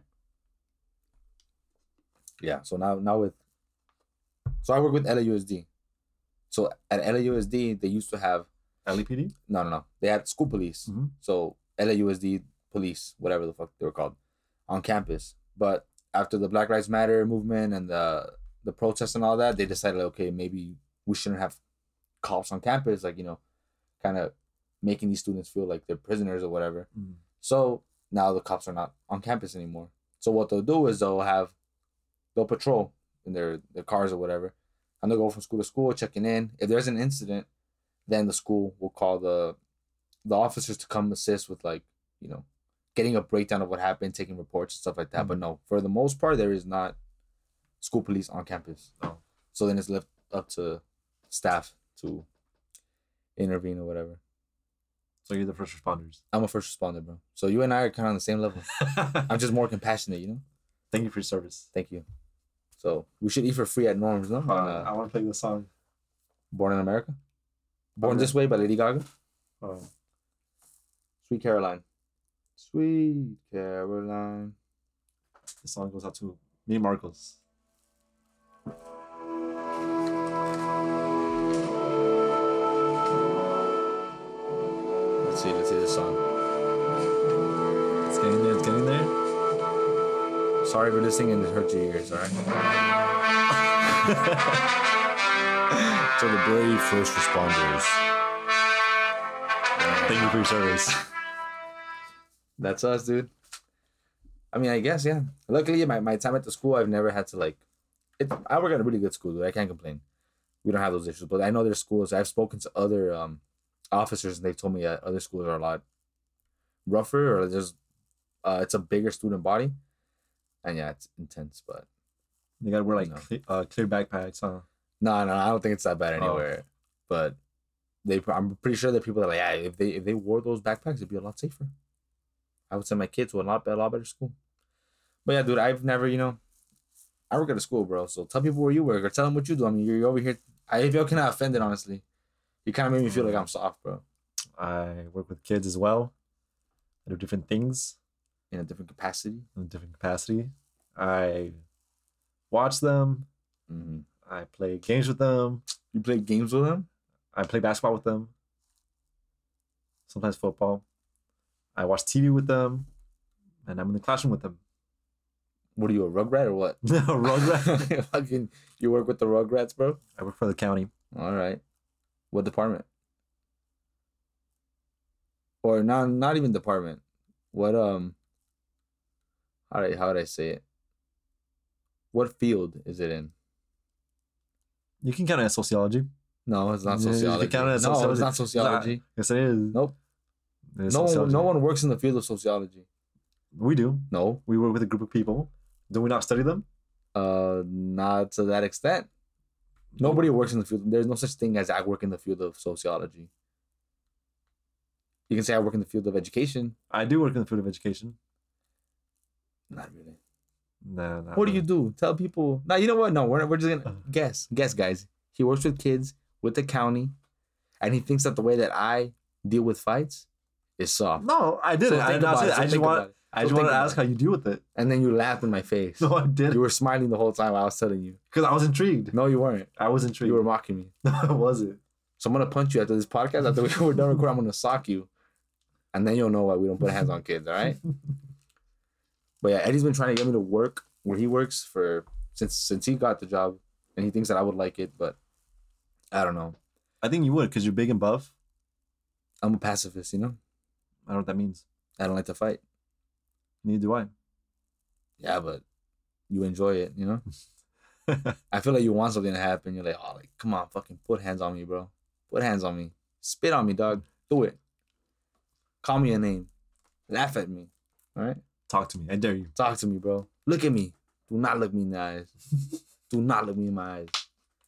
S2: Yeah. So now with, so I work with LAUSD. So at LAUSD they used to have
S1: LAPD.
S2: no. They had school police.
S1: Mhm.
S2: So LAUSD police, whatever the fuck they were called, on campus. But after the Black Lives Matter movement and the protests and all that, they decided, okay, maybe we shouldn't have cops on campus, like, you know, kind of making these students feel like they're prisoners or whatever.
S1: Mhm.
S2: So now the cops are not on campus anymore. So what they'll do is they'll patrol in their cars or whatever, and they'll go from school to school checking in. If there's an incident, then the school will call the officers to come assist with, like, you know, getting a breakdown of what happened, taking reports and stuff like that.
S1: Mhm.
S2: But no, for the most part, there is not school police on campus.
S1: Oh.
S2: So then it's left up to staff to intervene or whatever.
S1: So you're the first responders.
S2: I'm a first responder, bro. So you and I are kind of on the same level. I'm just more compassionate, you know?
S1: Thank you for your service.
S2: Thank you. So we should eat for free at Norm's, no?
S1: I want to play this song.
S2: Born in America? Born
S1: Okay.
S2: This Way by Lady Gaga?
S1: Oh.
S2: Sweet Caroline. Sweet Caroline.
S1: This song goes out to me and Marcos.
S2: Let's see this song.
S1: It's getting there. It's getting there.
S2: Sorry for this singing, it hurt your ears, alright? So the brave first responders.
S1: Thank you for your service.
S2: That's us, dude. I mean, I guess, yeah. Luckily, my time at the school, I've never had to, like... I work at a really good school, dude. I can't complain. We don't have those issues. But I know there's schools... I've spoken to other officers, and they've told me that other schools are a lot rougher, or there's... it's a bigger student body. And yeah, it's intense, but...
S1: They gotta wear like
S2: No.
S1: clear backpacks, huh?
S2: No, I don't think it's that bad anywhere. But I'm pretty sure that people are like, yeah, if they wore those backpacks, it'd be a lot safer. I would send my kids to a lot better school. But yeah, dude, I've never, I work at a school, bro. So tell people where you work or tell them what you do. I mean, you're over here. I feel kind of offended, honestly. You kind of made me feel like I'm soft, bro.
S1: I work with kids as well. I do different things
S2: In a different capacity.
S1: in a different capacity. I watch them.
S2: Mm-hmm.
S1: I play games with them.
S2: You play games with them?
S1: I play basketball with them. Sometimes football. I watch TV with them. And I'm in the classroom with them.
S2: What are you, a rugrat or what?
S1: No, Rugrat.
S2: Fucking, you work with the Rugrats, bro?
S1: I work for the county.
S2: All right. What department? Or not even department. What how would I say it? What field is it in?
S1: You can count it as sociology.
S2: No, it's not
S1: Yeah, you can
S2: sociology.
S1: count it as
S2: No,
S1: sociology.
S2: it's not sociology.
S1: Yes, it is.
S2: Nope.
S1: It is
S2: No
S1: sociology.
S2: one works in the field of sociology.
S1: We do.
S2: No.
S1: We work with a group of people. Do we not study them?
S2: Not to that extent. Nobody works in the field. There's no such thing as I work in the field of sociology. You can say I work in the field of education.
S1: I do work in the field of education.
S2: Not really.
S1: No.
S2: What do you do? Tell people. No, you know what? No, we're just gonna guess. Guess, guys. He works with kids, with the county, and he thinks that the way that I deal with fights is soft.
S1: No, I didn't.
S2: So think about it. So
S1: I just
S2: think
S1: want.
S2: about it.
S1: I
S2: So
S1: just
S2: think
S1: wanted to
S2: about
S1: ask
S2: it.
S1: how you deal with it.
S2: And then you laughed in my face.
S1: No, I didn't.
S2: You were smiling the whole time while I was telling you.
S1: Because I was intrigued.
S2: No, you weren't.
S1: I was intrigued.
S2: You were mocking me.
S1: No, I wasn't.
S2: So I'm gonna punch you after this podcast. After we're done recording, I'm gonna sock you, and then you'll know why we don't put hands on kids. All right. But yeah, Eddie's been trying to get me to work where he works since he got the job, and he thinks that I would like it, but I don't know.
S1: I think you would because you're big and buff.
S2: I'm a pacifist, you know.
S1: I don't know what that means.
S2: I don't like to fight.
S1: Neither do I.
S2: Yeah, but you enjoy it, you know. I feel like you want something to happen. You're like, oh, like, come on, fucking put hands on me, bro. Put hands on me. Spit on me, dog. Do it. Call me a name. Laugh at me. All right.
S1: Talk to me. I dare you.
S2: Talk to me, bro. Look at me. Do not look me in the eyes. Do not look me in my eyes.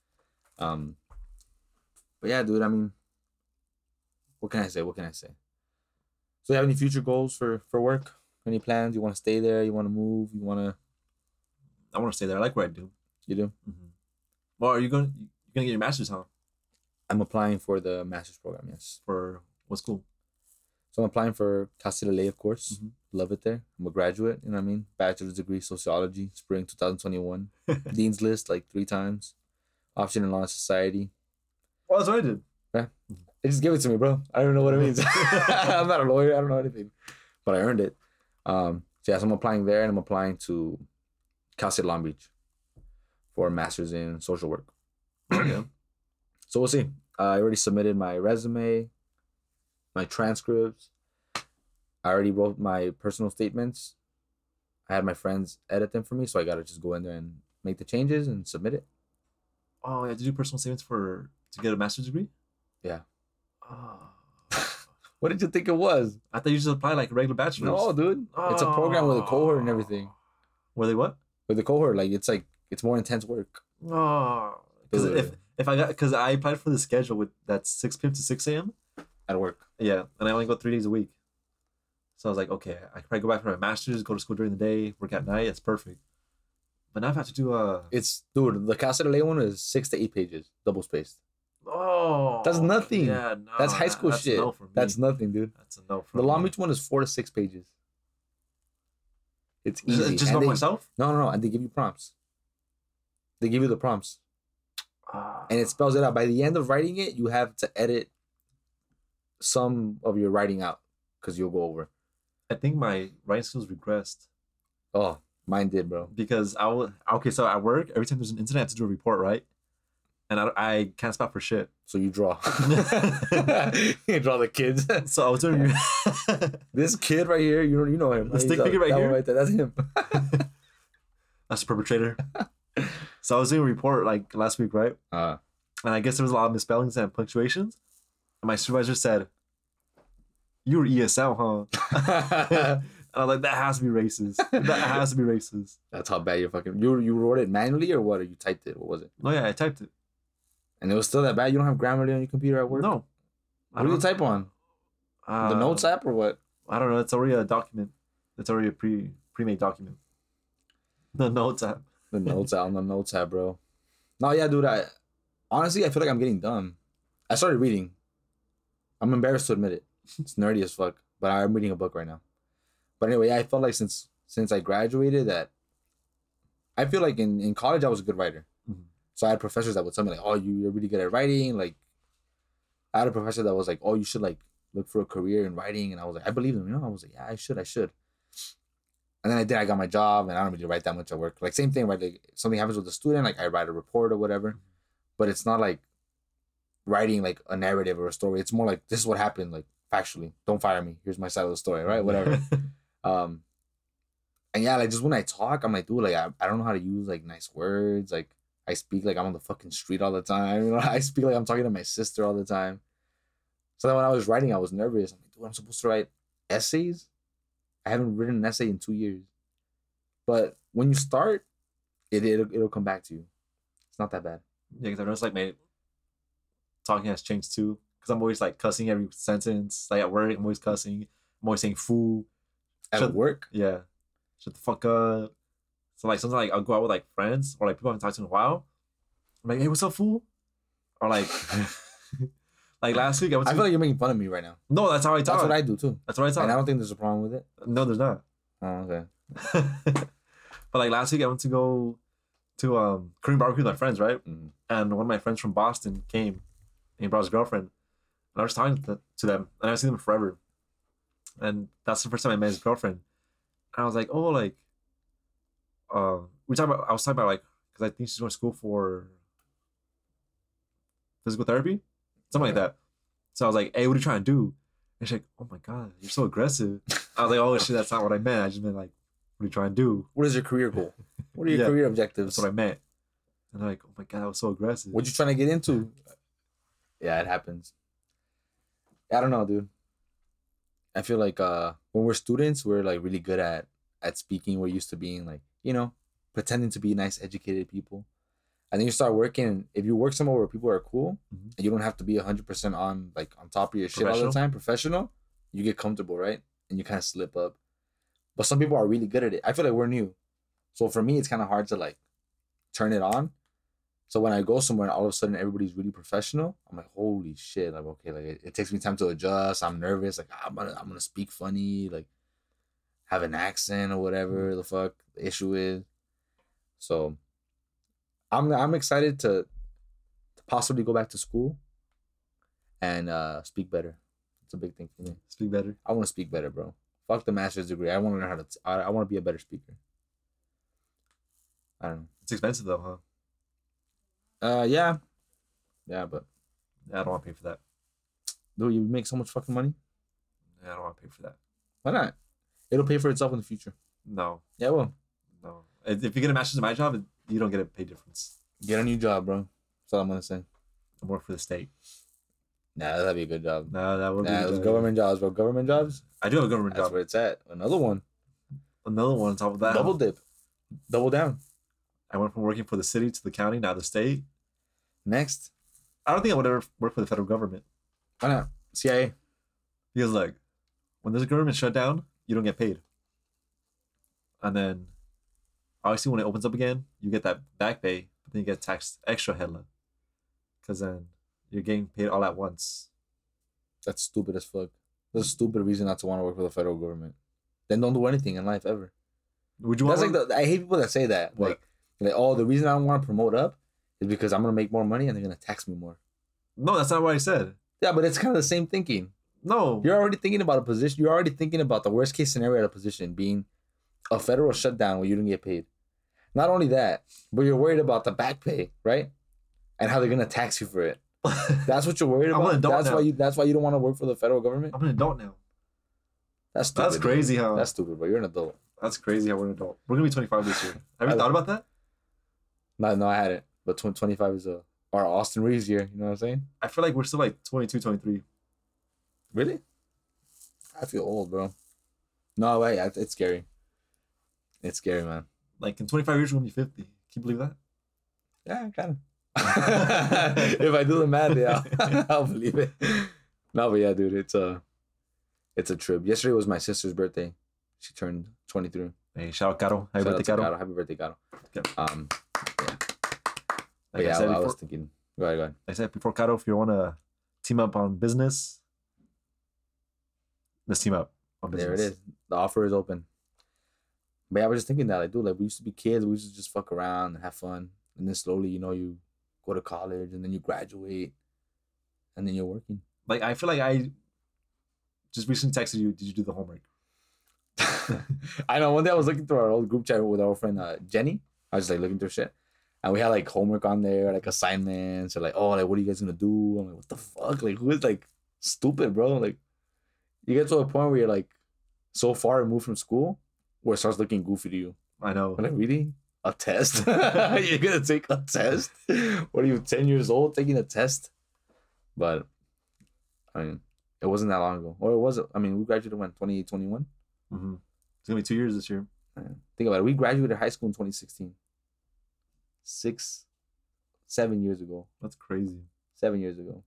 S2: But yeah, dude, I mean, what can I say? So you have any future goals for work? Any plans? You want to stay there? You want to move?
S1: I want to stay there. I like what I do.
S2: You do?
S1: Mm-hmm. Well, you're gonna get your master's, huh?
S2: I'm applying for the master's program, yes.
S1: For what school?
S2: So I'm applying for Cal State LA, of course.
S1: Mhm.
S2: Love it there. I'm a graduate, you know what I mean? Bachelor's degree, sociology, spring 2021. Dean's list like 3 times. Option in Law and Society.
S1: Well, that's what I did.
S2: They just give it to me, bro. I don't even know what it means. I'm not a lawyer. I don't know anything. But I earned it. So I'm applying there, and I'm applying to Cal State Long Beach for a master's in social work.
S1: Yeah.
S2: So we'll see. I already submitted my resume, my transcripts. I already wrote my personal statements. I had my friends edit them for me, so I gotta just go in there and make the changes and submit it.
S1: Oh, you have to do personal statements to get a master's degree?
S2: Yeah.
S1: Oh.
S2: What did you think it was?
S1: I thought you just apply like a regular bachelor's.
S2: No, dude. It's a program with a cohort and everything.
S1: Were they what?
S2: With the cohort, it's more intense work.
S1: Oh. Because
S2: Dude.
S1: if I applied for the schedule that's 6 p.m. to 6 a.m.
S2: At work.
S1: Yeah, and I only go 3 days a week. So I was like, okay, I could probably go back for my master's, go to school during the day, work at night. It's perfect. But now I have to do
S2: It's dude. The Casa de Ley one is 6 to 8 pages, double spaced.
S1: Oh,
S2: That's nothing.
S1: Yeah, no,
S2: That's high school
S1: that's
S2: shit.
S1: A no for me.
S2: That's nothing, dude.
S1: That's a no for
S2: The
S1: me.
S2: Long Beach one is 4 to 6 pages. It's easy.
S1: Just
S2: And
S1: about
S2: they-
S1: myself.
S2: No. And they give you prompts. They give you the prompts.
S1: Ah.
S2: And it spells it out. By the end of writing it, you have to edit some of your writing out because you'll go over.
S1: I think my writing skills regressed
S2: Oh, mine did, bro.
S1: because so at work, every time there's an incident, I have to do a report, right? And I can't spell for shit.
S2: So you draw. You draw the kids.
S1: So I was doing.
S2: This kid right here, you know him.
S1: The stick
S2: He's
S1: figure right
S2: that one
S1: here?
S2: right there, that's him.
S1: That's the perpetrator. So I was doing a report like last week, right? And I guess there was a lot of misspellings and punctuations. And my supervisor said, "You were ESL, huh?" And I was like, "That has to be racist. That has to be racist."
S2: That's how bad you're fucking. You wrote it manually or what? Or you typed it? What was it?
S1: No, yeah, I typed it.
S2: And it was still that bad. You don't have Grammarly on your computer at work.
S1: No.
S2: What do you type on? The Notes app or what?
S1: I don't know. It's already a document. It's already a pre-made document. The Notes app.
S2: The Notes app on the Notes app, bro. No, yeah, dude. Honestly, I feel like I'm getting dumb. I started reading. I'm embarrassed to admit it. It's nerdy as fuck, but I'm reading a book right now. But anyway, I felt like since I graduated that I feel like in college I was a good writer.
S1: Mhm.
S2: So I had professors that would tell me like, "Oh, you're really good at writing." Like, I had a professor that was like, "Oh, you should like look for a career in writing," and I was like, I believe him. I was like, yeah, I should. And then I got my job, and I don't really write that much at work. Like same thing, right? Like something happens with a student, like I write a report or whatever, but it's not like writing like a narrative or a story. It's more like this is what happened, like factually. Don't fire me. Here's my side of the story, right? Whatever. And yeah, like just when I talk, I'm like, dude, like I don't know how to use like nice words. Like I speak like I'm on the fucking street all the time. You know, I speak like I'm talking to my sister all the time. So then when I was writing, I was nervous. I'm like, dude, I'm supposed to write essays. I haven't written an essay in 2 years. But when you start, it'll come back to you. It's not that bad.
S1: Yeah, because I noticed like my talking has changed too. Because I'm always like cussing every sentence. Like at work, I'm always cussing. I'm always saying "fool."
S2: At work?
S1: Yeah. Shut the fuck up. So like sometimes like I'll go out with like friends or like people I haven't talked to in a while. I'm like, "Hey, what's up, fool?" Or like like last week I went
S2: I
S1: to
S2: feel like you're making fun of me right now.
S1: No, that's how I talk.
S2: That's what I do too.
S1: That's what I talk.
S2: And I don't think there's a problem with it.
S1: No, there's not.
S2: Oh, okay.
S1: But like last week I went to go to Korean barbecue with my friends, right?
S2: Mhm.
S1: And one of my friends from Boston came and he brought his girlfriend. And I was talking to them and I haven't seen them forever. And that's the first time I met his girlfriend. And I was like, oh, like I was talking about like, because I think she's going to school for physical therapy, something like that. So I was like, hey, what are you trying to do? And she's like, oh my God, you're so aggressive. I was like, oh shit, that's not what I meant. I just meant like, what are you trying to do?
S2: What is your career goal? What are your
S1: Yeah.
S2: career objectives?
S1: That's what I meant. And they're like, oh my God, that was so aggressive.
S2: What you trying to get into? Yeah, it happens. I don't know, dude. I feel like when we're students, we're like really good at speaking. We're used to being like, you know, pretending to be nice, educated people. And then you start working. If you work somewhere where people are cool,
S1: Mhm.
S2: and you don't have to be 100% on top of your shit all the
S1: Professional?
S2: time, professional, you get comfortable, right? And you kind of slip up. But some people are really good at it. I feel like we're new, so for me, it's kind of hard to like turn it on. So when I go somewhere and all of a sudden everybody's really professional, I'm like, holy shit! Like, okay, like it takes me time to adjust. I'm nervous. Like I'm gonna speak funny, like have an accent or whatever the fuck the issue is. So I'm excited to possibly go back to school and speak better. It's a big thing for me.
S1: Speak better.
S2: I want to speak better, bro. Fuck the master's degree. I want to learn how to. I want to be a better speaker. I don't know.
S1: It's expensive though, huh?
S2: Yeah, but
S1: Yeah, I don't want to pay for that.
S2: dude, you make so much fucking money.
S1: Yeah, I don't want to pay for that.
S2: Why not? It'll pay for itself in the future.
S1: No,
S2: Yeah, well,
S1: no. If you get a master's in my job, you don't get a pay difference.
S2: get a new job, bro. That's all I'm gonna say.
S1: I work for the state.
S2: Nah, that'd be a good job.
S1: No, that would
S2: Nah,
S1: be
S2: those
S1: good.
S2: government jobs, bro. Government jobs.
S1: I do have a government
S2: That's
S1: job.
S2: where it's at. Another one.
S1: Another one on top of that.
S2: Double dip. Double down.
S1: I went from working for the city to the county, now the state.
S2: Next.
S1: I don't think I would ever work for the federal government.
S2: Why not? CIA.
S1: Because like when there's a government shutdown, you don't get paid. And then obviously when it opens up again, you get that back pay, but then you get taxed extra hella. Because then you're getting paid all at once.
S2: That's stupid as fuck. That's a stupid reason not to want to work for the federal government. Then don't do anything in life ever.
S1: Would you want
S2: That's like I hate people that say that.
S1: What?
S2: Like, oh, the reason I don't want to promote up is because I'm gonna make more money and they're gonna tax me more.
S1: No, that's not what I said.
S2: Yeah, but it's kind of the same thinking.
S1: No.
S2: You're already thinking about a position. You're already thinking about the worst case scenario at a position being a federal shutdown where you don't get paid. Not only that, but you're worried about the back pay, right? And how they're gonna tax you for it. That's what you're worried
S1: I'm
S2: about.
S1: an adult
S2: That's
S1: now.
S2: why. That's why you don't want to work for the federal government.
S1: I'm an adult now.
S2: That's stupid.
S1: That's crazy how
S2: That's stupid, bro. You're an adult.
S1: that's crazy how we're an adult. We're gonna be 25 this year. Have you thought about that?
S2: No, I hadn't. But 25 is our Austin Reeves year. You know what I'm saying?
S1: I feel like we're still like 22, 23.
S2: Really? I feel old, bro. No way. It's scary. It's scary, man.
S1: Like in 25 years, we're gonna be 50. Can you believe that?
S2: Yeah, kind of. If I do the math, yeah, I'll believe it. No, but yeah, dude, it's a trip. Yesterday was my sister's birthday. She turned 23.
S1: Hey, shout out Caro. Happy
S2: Shout out
S1: birthday,
S2: to
S1: Caro.
S2: Caro. Happy birthday, Caro.
S1: Okay.
S2: Yeah. But
S1: Like
S2: yeah,
S1: I said
S2: I
S1: before,
S2: was thinking. Go ahead, go ahead.
S1: I said before, Caro, if you want to team up on business, let's team up on business.
S2: There it is. The offer is open. But yeah, I was just thinking that, like, dude, like we used to be kids. We used to just fuck around and have fun. And then slowly, you go to college and then you graduate and then you're working.
S1: Like, I feel like I just recently texted you, did you do the homework?
S2: I know. One day I was looking through our old group chat with our old friend Jenny. I was just like looking through shit. And we had like homework on there, like assignments, or like, oh, like, what are you guys gonna do? I'm like, what the fuck? Like, who is like stupid, bro? Like, you get to a point where you're like so far removed from school where it starts looking goofy to you.
S1: I know.
S2: I'm like, really? A test? You're gonna take a test? What are you, 10 years old taking a test? But I mean, it wasn't that long ago. Or it was, I mean, we graduated when? 2021?
S1: Mm-hmm. It's going to be 2 years this year.
S2: Think about it. We graduated high school in 2016. 7 years ago.
S1: That's crazy.
S2: 7 years ago.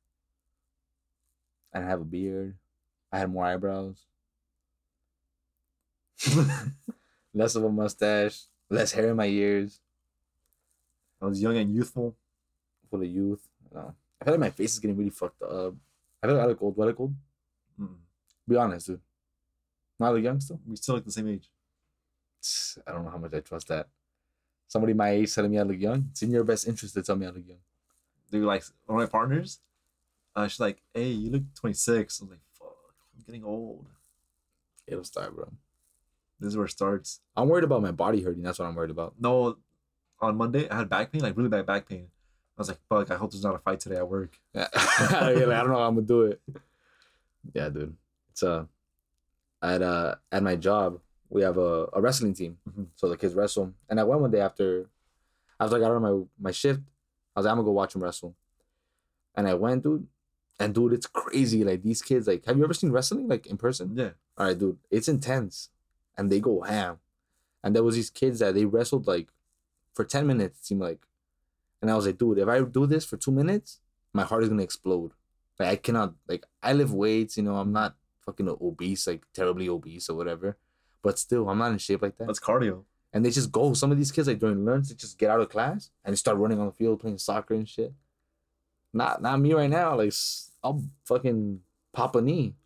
S2: I didn't have a beard. I had more eyebrows. Less of a mustache. Less hair in my ears.
S1: I was young and youthful.
S2: Full of youth. I feel like my face is getting really fucked up. I feel like I look old. Do I look old?
S1: Mm-mm.
S2: Be honest, dude. Not look young still?
S1: We still look the same age.
S2: I don't know how much I trust that. Somebody my age telling me I look young. It's in your best interest to tell me I look young.
S1: Dude, like, one of my partners, she's like, hey, you look 26. I was like, fuck, I'm getting old.
S2: It'll start, bro.
S1: This is where it starts.
S2: I'm worried about my body hurting. That's what I'm worried about.
S1: No, on Monday, I had back pain, like really bad back pain. I was like, fuck, I hope there's not a fight today at work.
S2: Yeah, like, I don't know how I'm gonna do it. Yeah, dude. It's at my job, we have a wrestling team.
S1: Mm-hmm.
S2: So the kids wrestle. And I went one day after I got out of my shift. I was like, I'm gonna go watch them wrestle. And I went, dude. And dude, it's crazy. Like these kids, like, have you ever seen wrestling like in person?
S1: Yeah.
S2: All right, dude. It's intense. And they go ham. And there was these kids that they wrestled like for 10 minutes, it seemed like. And I was like, dude, if I do this for 2 minutes, my heart is gonna explode. Like I cannot, like, I lift weights, I'm not fucking obese, like terribly obese or whatever. But still, I'm not in shape like that.
S1: That's cardio.
S2: And they just go. Some of these kids, like during lunch, they just get out of class and they start running on the field playing soccer and shit. Not me right now. Like, I'll fucking pop a knee.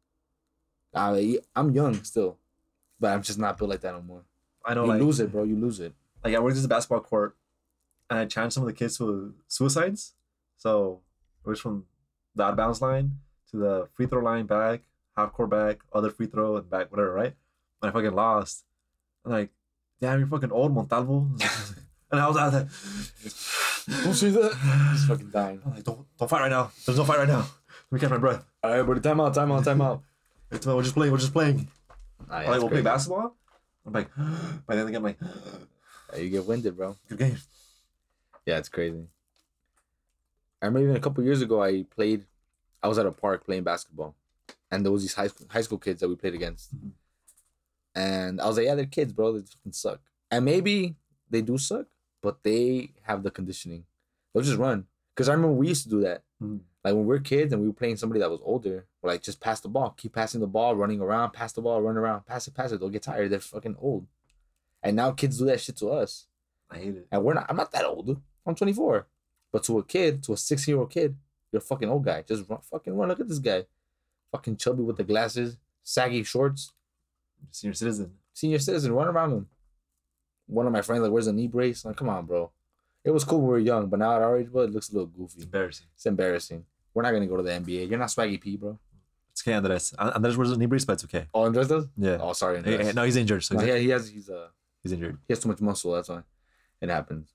S2: I'm young still, but I'm just not built like that no more.
S1: I know,
S2: You
S1: like,
S2: lose it, bro. You lose it.
S1: like I worked as a basketball court, and I challenged some of the kids to suicides. So it was from the out of bounds line to the free throw line back, half court back, other free throw and back, whatever, right? And I fucking lost. I'm like, damn, you're fucking old, Montalvo. And I was like,
S2: Don't say that. He's fucking dying.
S1: I'm like, don't fight right now. There's no fight right now. Let me catch my breath.
S2: All right, buddy. Time out.
S1: We're just playing.
S2: Ah, yeah,
S1: I'm like, we'll play
S2: crazy.
S1: basketball. I'm like, by the end of the game, I'm like,
S2: Yeah, you get winded, bro.
S1: good game.
S2: Yeah, it's crazy. I remember even a couple years ago, I was at a park playing basketball. And there was these high school kids that we played against.
S1: Mhm.
S2: And I was like, yeah, they're kids, bro. They fucking suck. And maybe they do suck, but they have the conditioning. They'll just run. Because I remember we used to do that.
S1: Mhm.
S2: Like when we're kids and we were playing somebody that was older, we're like, just pass the ball, keep passing the ball, running around, pass the ball, run around, pass it. They'll get tired. They're fucking old. And now kids do that shit to us.
S1: I hate it.
S2: And I'm not that old. I'm 24. But to a kid, to a 16-year-old kid, you're a fucking old guy. Just fucking run. Look at this guy. Fucking chubby with the glasses, saggy shorts.
S1: Senior citizen,
S2: Run around him. One of my friends like wears a knee brace. I'm like, come on, bro. It was cool when we were young, but now at our age, bro, it looks a little goofy. It's embarrassing. We're not gonna go to the NBA. You're not Swaggy P, bro.
S1: It's okay, Andres. Andres wears a knee brace, but it's okay.
S2: Oh, Andres does?
S1: Yeah.
S2: Oh, sorry, Andres.
S1: No, he's injured. So
S2: no, he's
S1: injured.
S2: He has too much muscle. That's why it happens.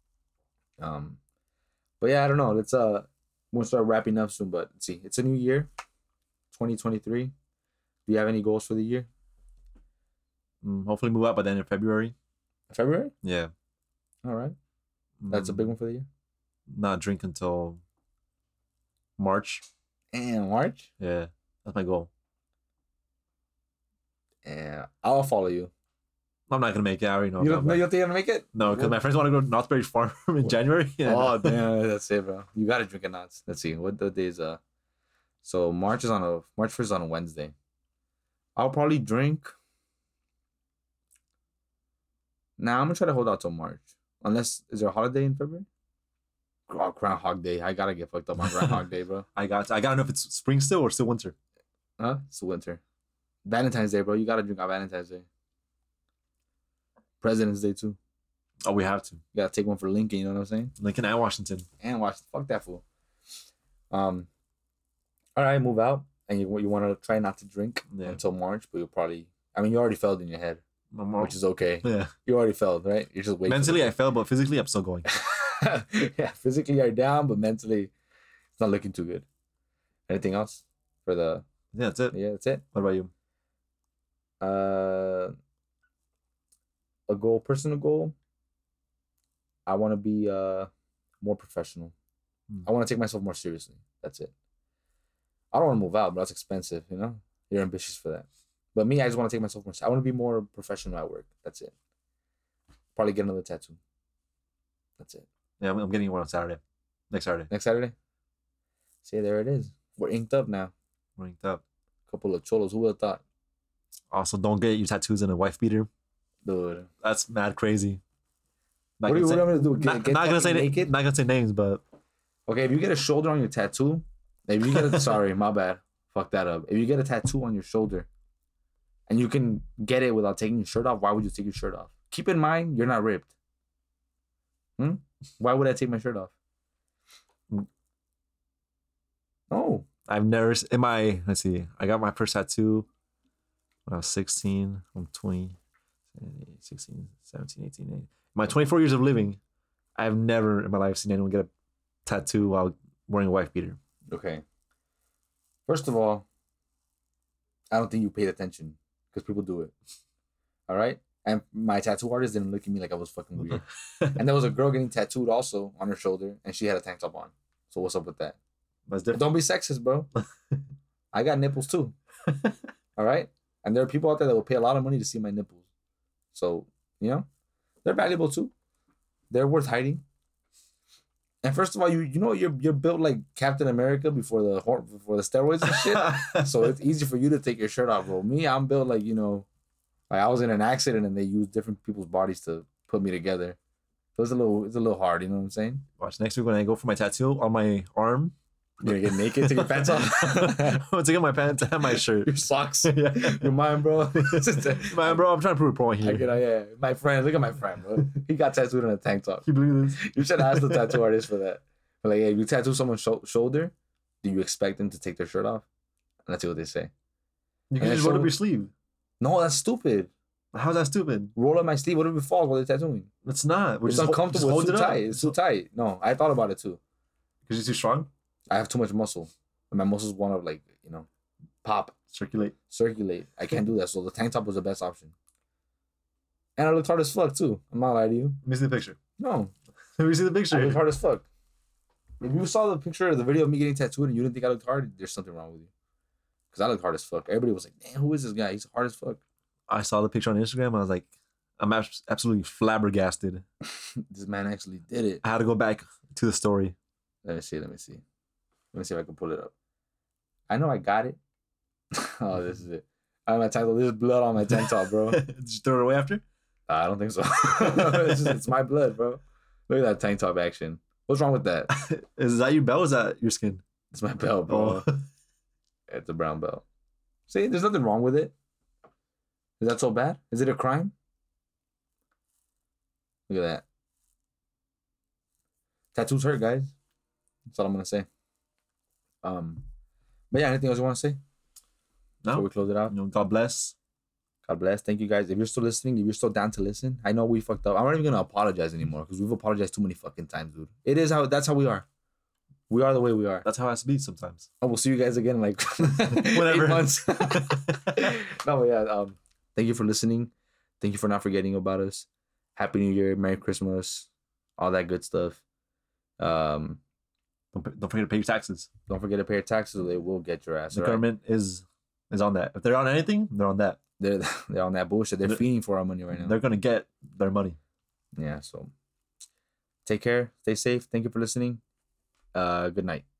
S2: But yeah, I don't know. Let's we'll start wrapping up soon. But let's see, it's a new year, 2023. Do you have any goals for the year?
S1: Hopefully, move out by the end of February.
S2: February?
S1: Yeah.
S2: All right. That's a big one for the year.
S1: Not drink until March.
S2: And March?
S1: Yeah, that's my goal.
S2: Yeah, I'll follow you.
S1: I'm not gonna make it. I already know.
S2: You don't think you're gonna make it?
S1: No, because my friends want to go to Knott's Berry Farm in January.
S2: Yeah. Oh damn, that's it, bro. You gotta drink at Knott's. Let's see what the days. So March 1st is on a Wednesday. I'll probably drink. Nah, I'm gonna try to hold out till March. Unless is there a holiday in February? Oh, Groundhog Day. I gotta get fucked up on Groundhog Day, bro.
S1: I gotta know if it's spring still or still winter.
S2: Huh? It's winter. Valentine's Day, bro. You gotta drink on Valentine's Day. President's Day too.
S1: Oh, we have to.
S2: You gotta take one for Lincoln. You know what I'm saying?
S1: Lincoln and Washington.
S2: And Washington. Fuck that fool. All right, move out, and you want to try not to drink until March, but you'll probably. I mean, you already failed in your head, which is okay.
S1: Yeah.
S2: You already failed, right? You're just waiting.
S1: Mentally, I failed, but physically, I'm still going.
S2: Yeah, physically you're down, but mentally, it's not looking too good. Anything else for the?
S1: Yeah, that's it.
S2: Yeah, that's it.
S1: What about you?
S2: A goal, personal goal. I want to be more professional. I want to take myself more seriously. That's it. I don't want to move out, but that's expensive. You know, you're ambitious for that. But me, I just want to take myself more. I want to be more professional at work. That's it. Probably get another tattoo. That's it.
S1: Yeah, I'm getting one on Saturday. Next Saturday.
S2: Next Saturday? See, there it is. We're inked up now.
S1: We're inked up.
S2: Couple of cholos. Who would have thought?
S1: Also, don't get your tattoos in a wife beater.
S2: Dude.
S1: That's mad crazy.
S2: What are you going to do?
S1: Not gonna say naked? Not gonna say names, but
S2: okay, if you get a shoulder on your tattoo, if you get a sorry, my bad. Fuck that up. If you get a tattoo on your shoulder and you can get it without taking your shirt off, why would you take your shirt off? Keep in mind, you're not ripped. Why would I take my shirt off? No.
S1: I've never let's see. I got my first tattoo when I was 16. I'm 20, 16, 17, 18, 18. My 24 years of living, I've never in my life seen anyone get a tattoo while wearing a wife beater.
S2: Okay. First of all, I don't think you paid attention because people do it. All right? And my tattoo artist didn't look at me like I was fucking weird. And there was a girl getting tattooed also on her shoulder, and she had a tank top on. So what's up with that?
S1: That's different.
S2: Don't be sexist, bro. I got nipples too. All right? And there are people out there that will pay a lot of money to see my nipples. So, you know, they're valuable too. They're worth hiding. And first of all, you know you're built like Captain America before the steroids and shit. So it's easy for you to take your shirt off, bro. Me, I'm built like, you know, like I was in an accident and they used different people's bodies to put me together. So it's a little hard, you know what I'm saying?
S1: Watch next week when I go for my tattoo on my arm.
S2: You're gonna get naked, take your pants off.
S1: I'm gonna take off my pants and my shirt.
S2: Your socks.
S1: Yeah.
S2: Your mind, bro.
S1: Man, bro, I'm trying to prove a point here.
S2: Yeah. My friend, look at my friend, bro. He got tattooed in a tank top.
S1: You believe this?
S2: You should ask the tattoo artist for that. But like, hey, you tattoo someone's shoulder, do you expect them to take their shirt off? And that's what they say.
S1: You can just roll up your sleeve.
S2: No, that's stupid.
S1: How's that stupid?
S2: Roll up my sleeve. What if it falls while they're tattooing?
S1: It's not.
S2: It's uncomfortable. It's too tight. It's too tight. No, I thought about it too.
S1: Because you're too strong?
S2: I have too much muscle. And my muscles want to, like, you know, pop.
S1: Circulate.
S2: I can't do that. So the tank top was the best option. And I looked hard as fuck too. I'm not lying to you.
S1: Let me see the picture.
S2: No.
S1: Let me see the picture.
S2: I looked hard as fuck. If you saw the picture of the video of me getting tattooed and you didn't think I looked hard, there's something wrong with you. Because I looked hard as fuck. Everybody was like, damn, who is this guy? He's hard as fuck.
S1: I saw the picture on Instagram and I was like, I'm absolutely flabbergasted.
S2: This man actually did it.
S1: I had to go back to the story.
S2: Let me see. Let me see if I can pull it up. I know I got it. Oh, this is it. My tank top. There's blood on my tank top, bro.
S1: Did you throw it away after?
S2: I don't think so. It's my blood, bro. Look at that tank top action. What's wrong with that?
S1: Is that your belt? Or is that your skin?
S2: It's my belt, bro.
S1: Oh.
S2: It's a brown belt. See, there's nothing wrong with it. Is that so bad? Is it a crime? Look at that. Tattoos hurt, guys. That's all I'm gonna say. But yeah, anything else you want to say?
S1: No.
S2: Before we close it out.
S1: God bless.
S2: God bless. Thank you guys. If you're still listening, if you're still down to listen, I know we fucked up. I'm not even gonna apologize anymore because we've apologized too many fucking times, dude. That's how we are. We are the way we are.
S1: That's how it has to be sometimes.
S2: Oh, we'll see you guys again in like
S1: Whatever.
S2: 8 months. No, but yeah. Thank you for listening. Thank you for not forgetting about us. Happy New Year, Merry Christmas, all that good stuff.
S1: Don't forget to pay your taxes.
S2: Don't forget to pay your taxes, or they will get your ass.
S1: The
S2: right?
S1: government is on that. If they're on anything, they're on that.
S2: They're on that bullshit. They're feeding for our money right now.
S1: They're gonna get their money.
S2: Yeah. So take care. Stay safe. Thank you for listening. Good night.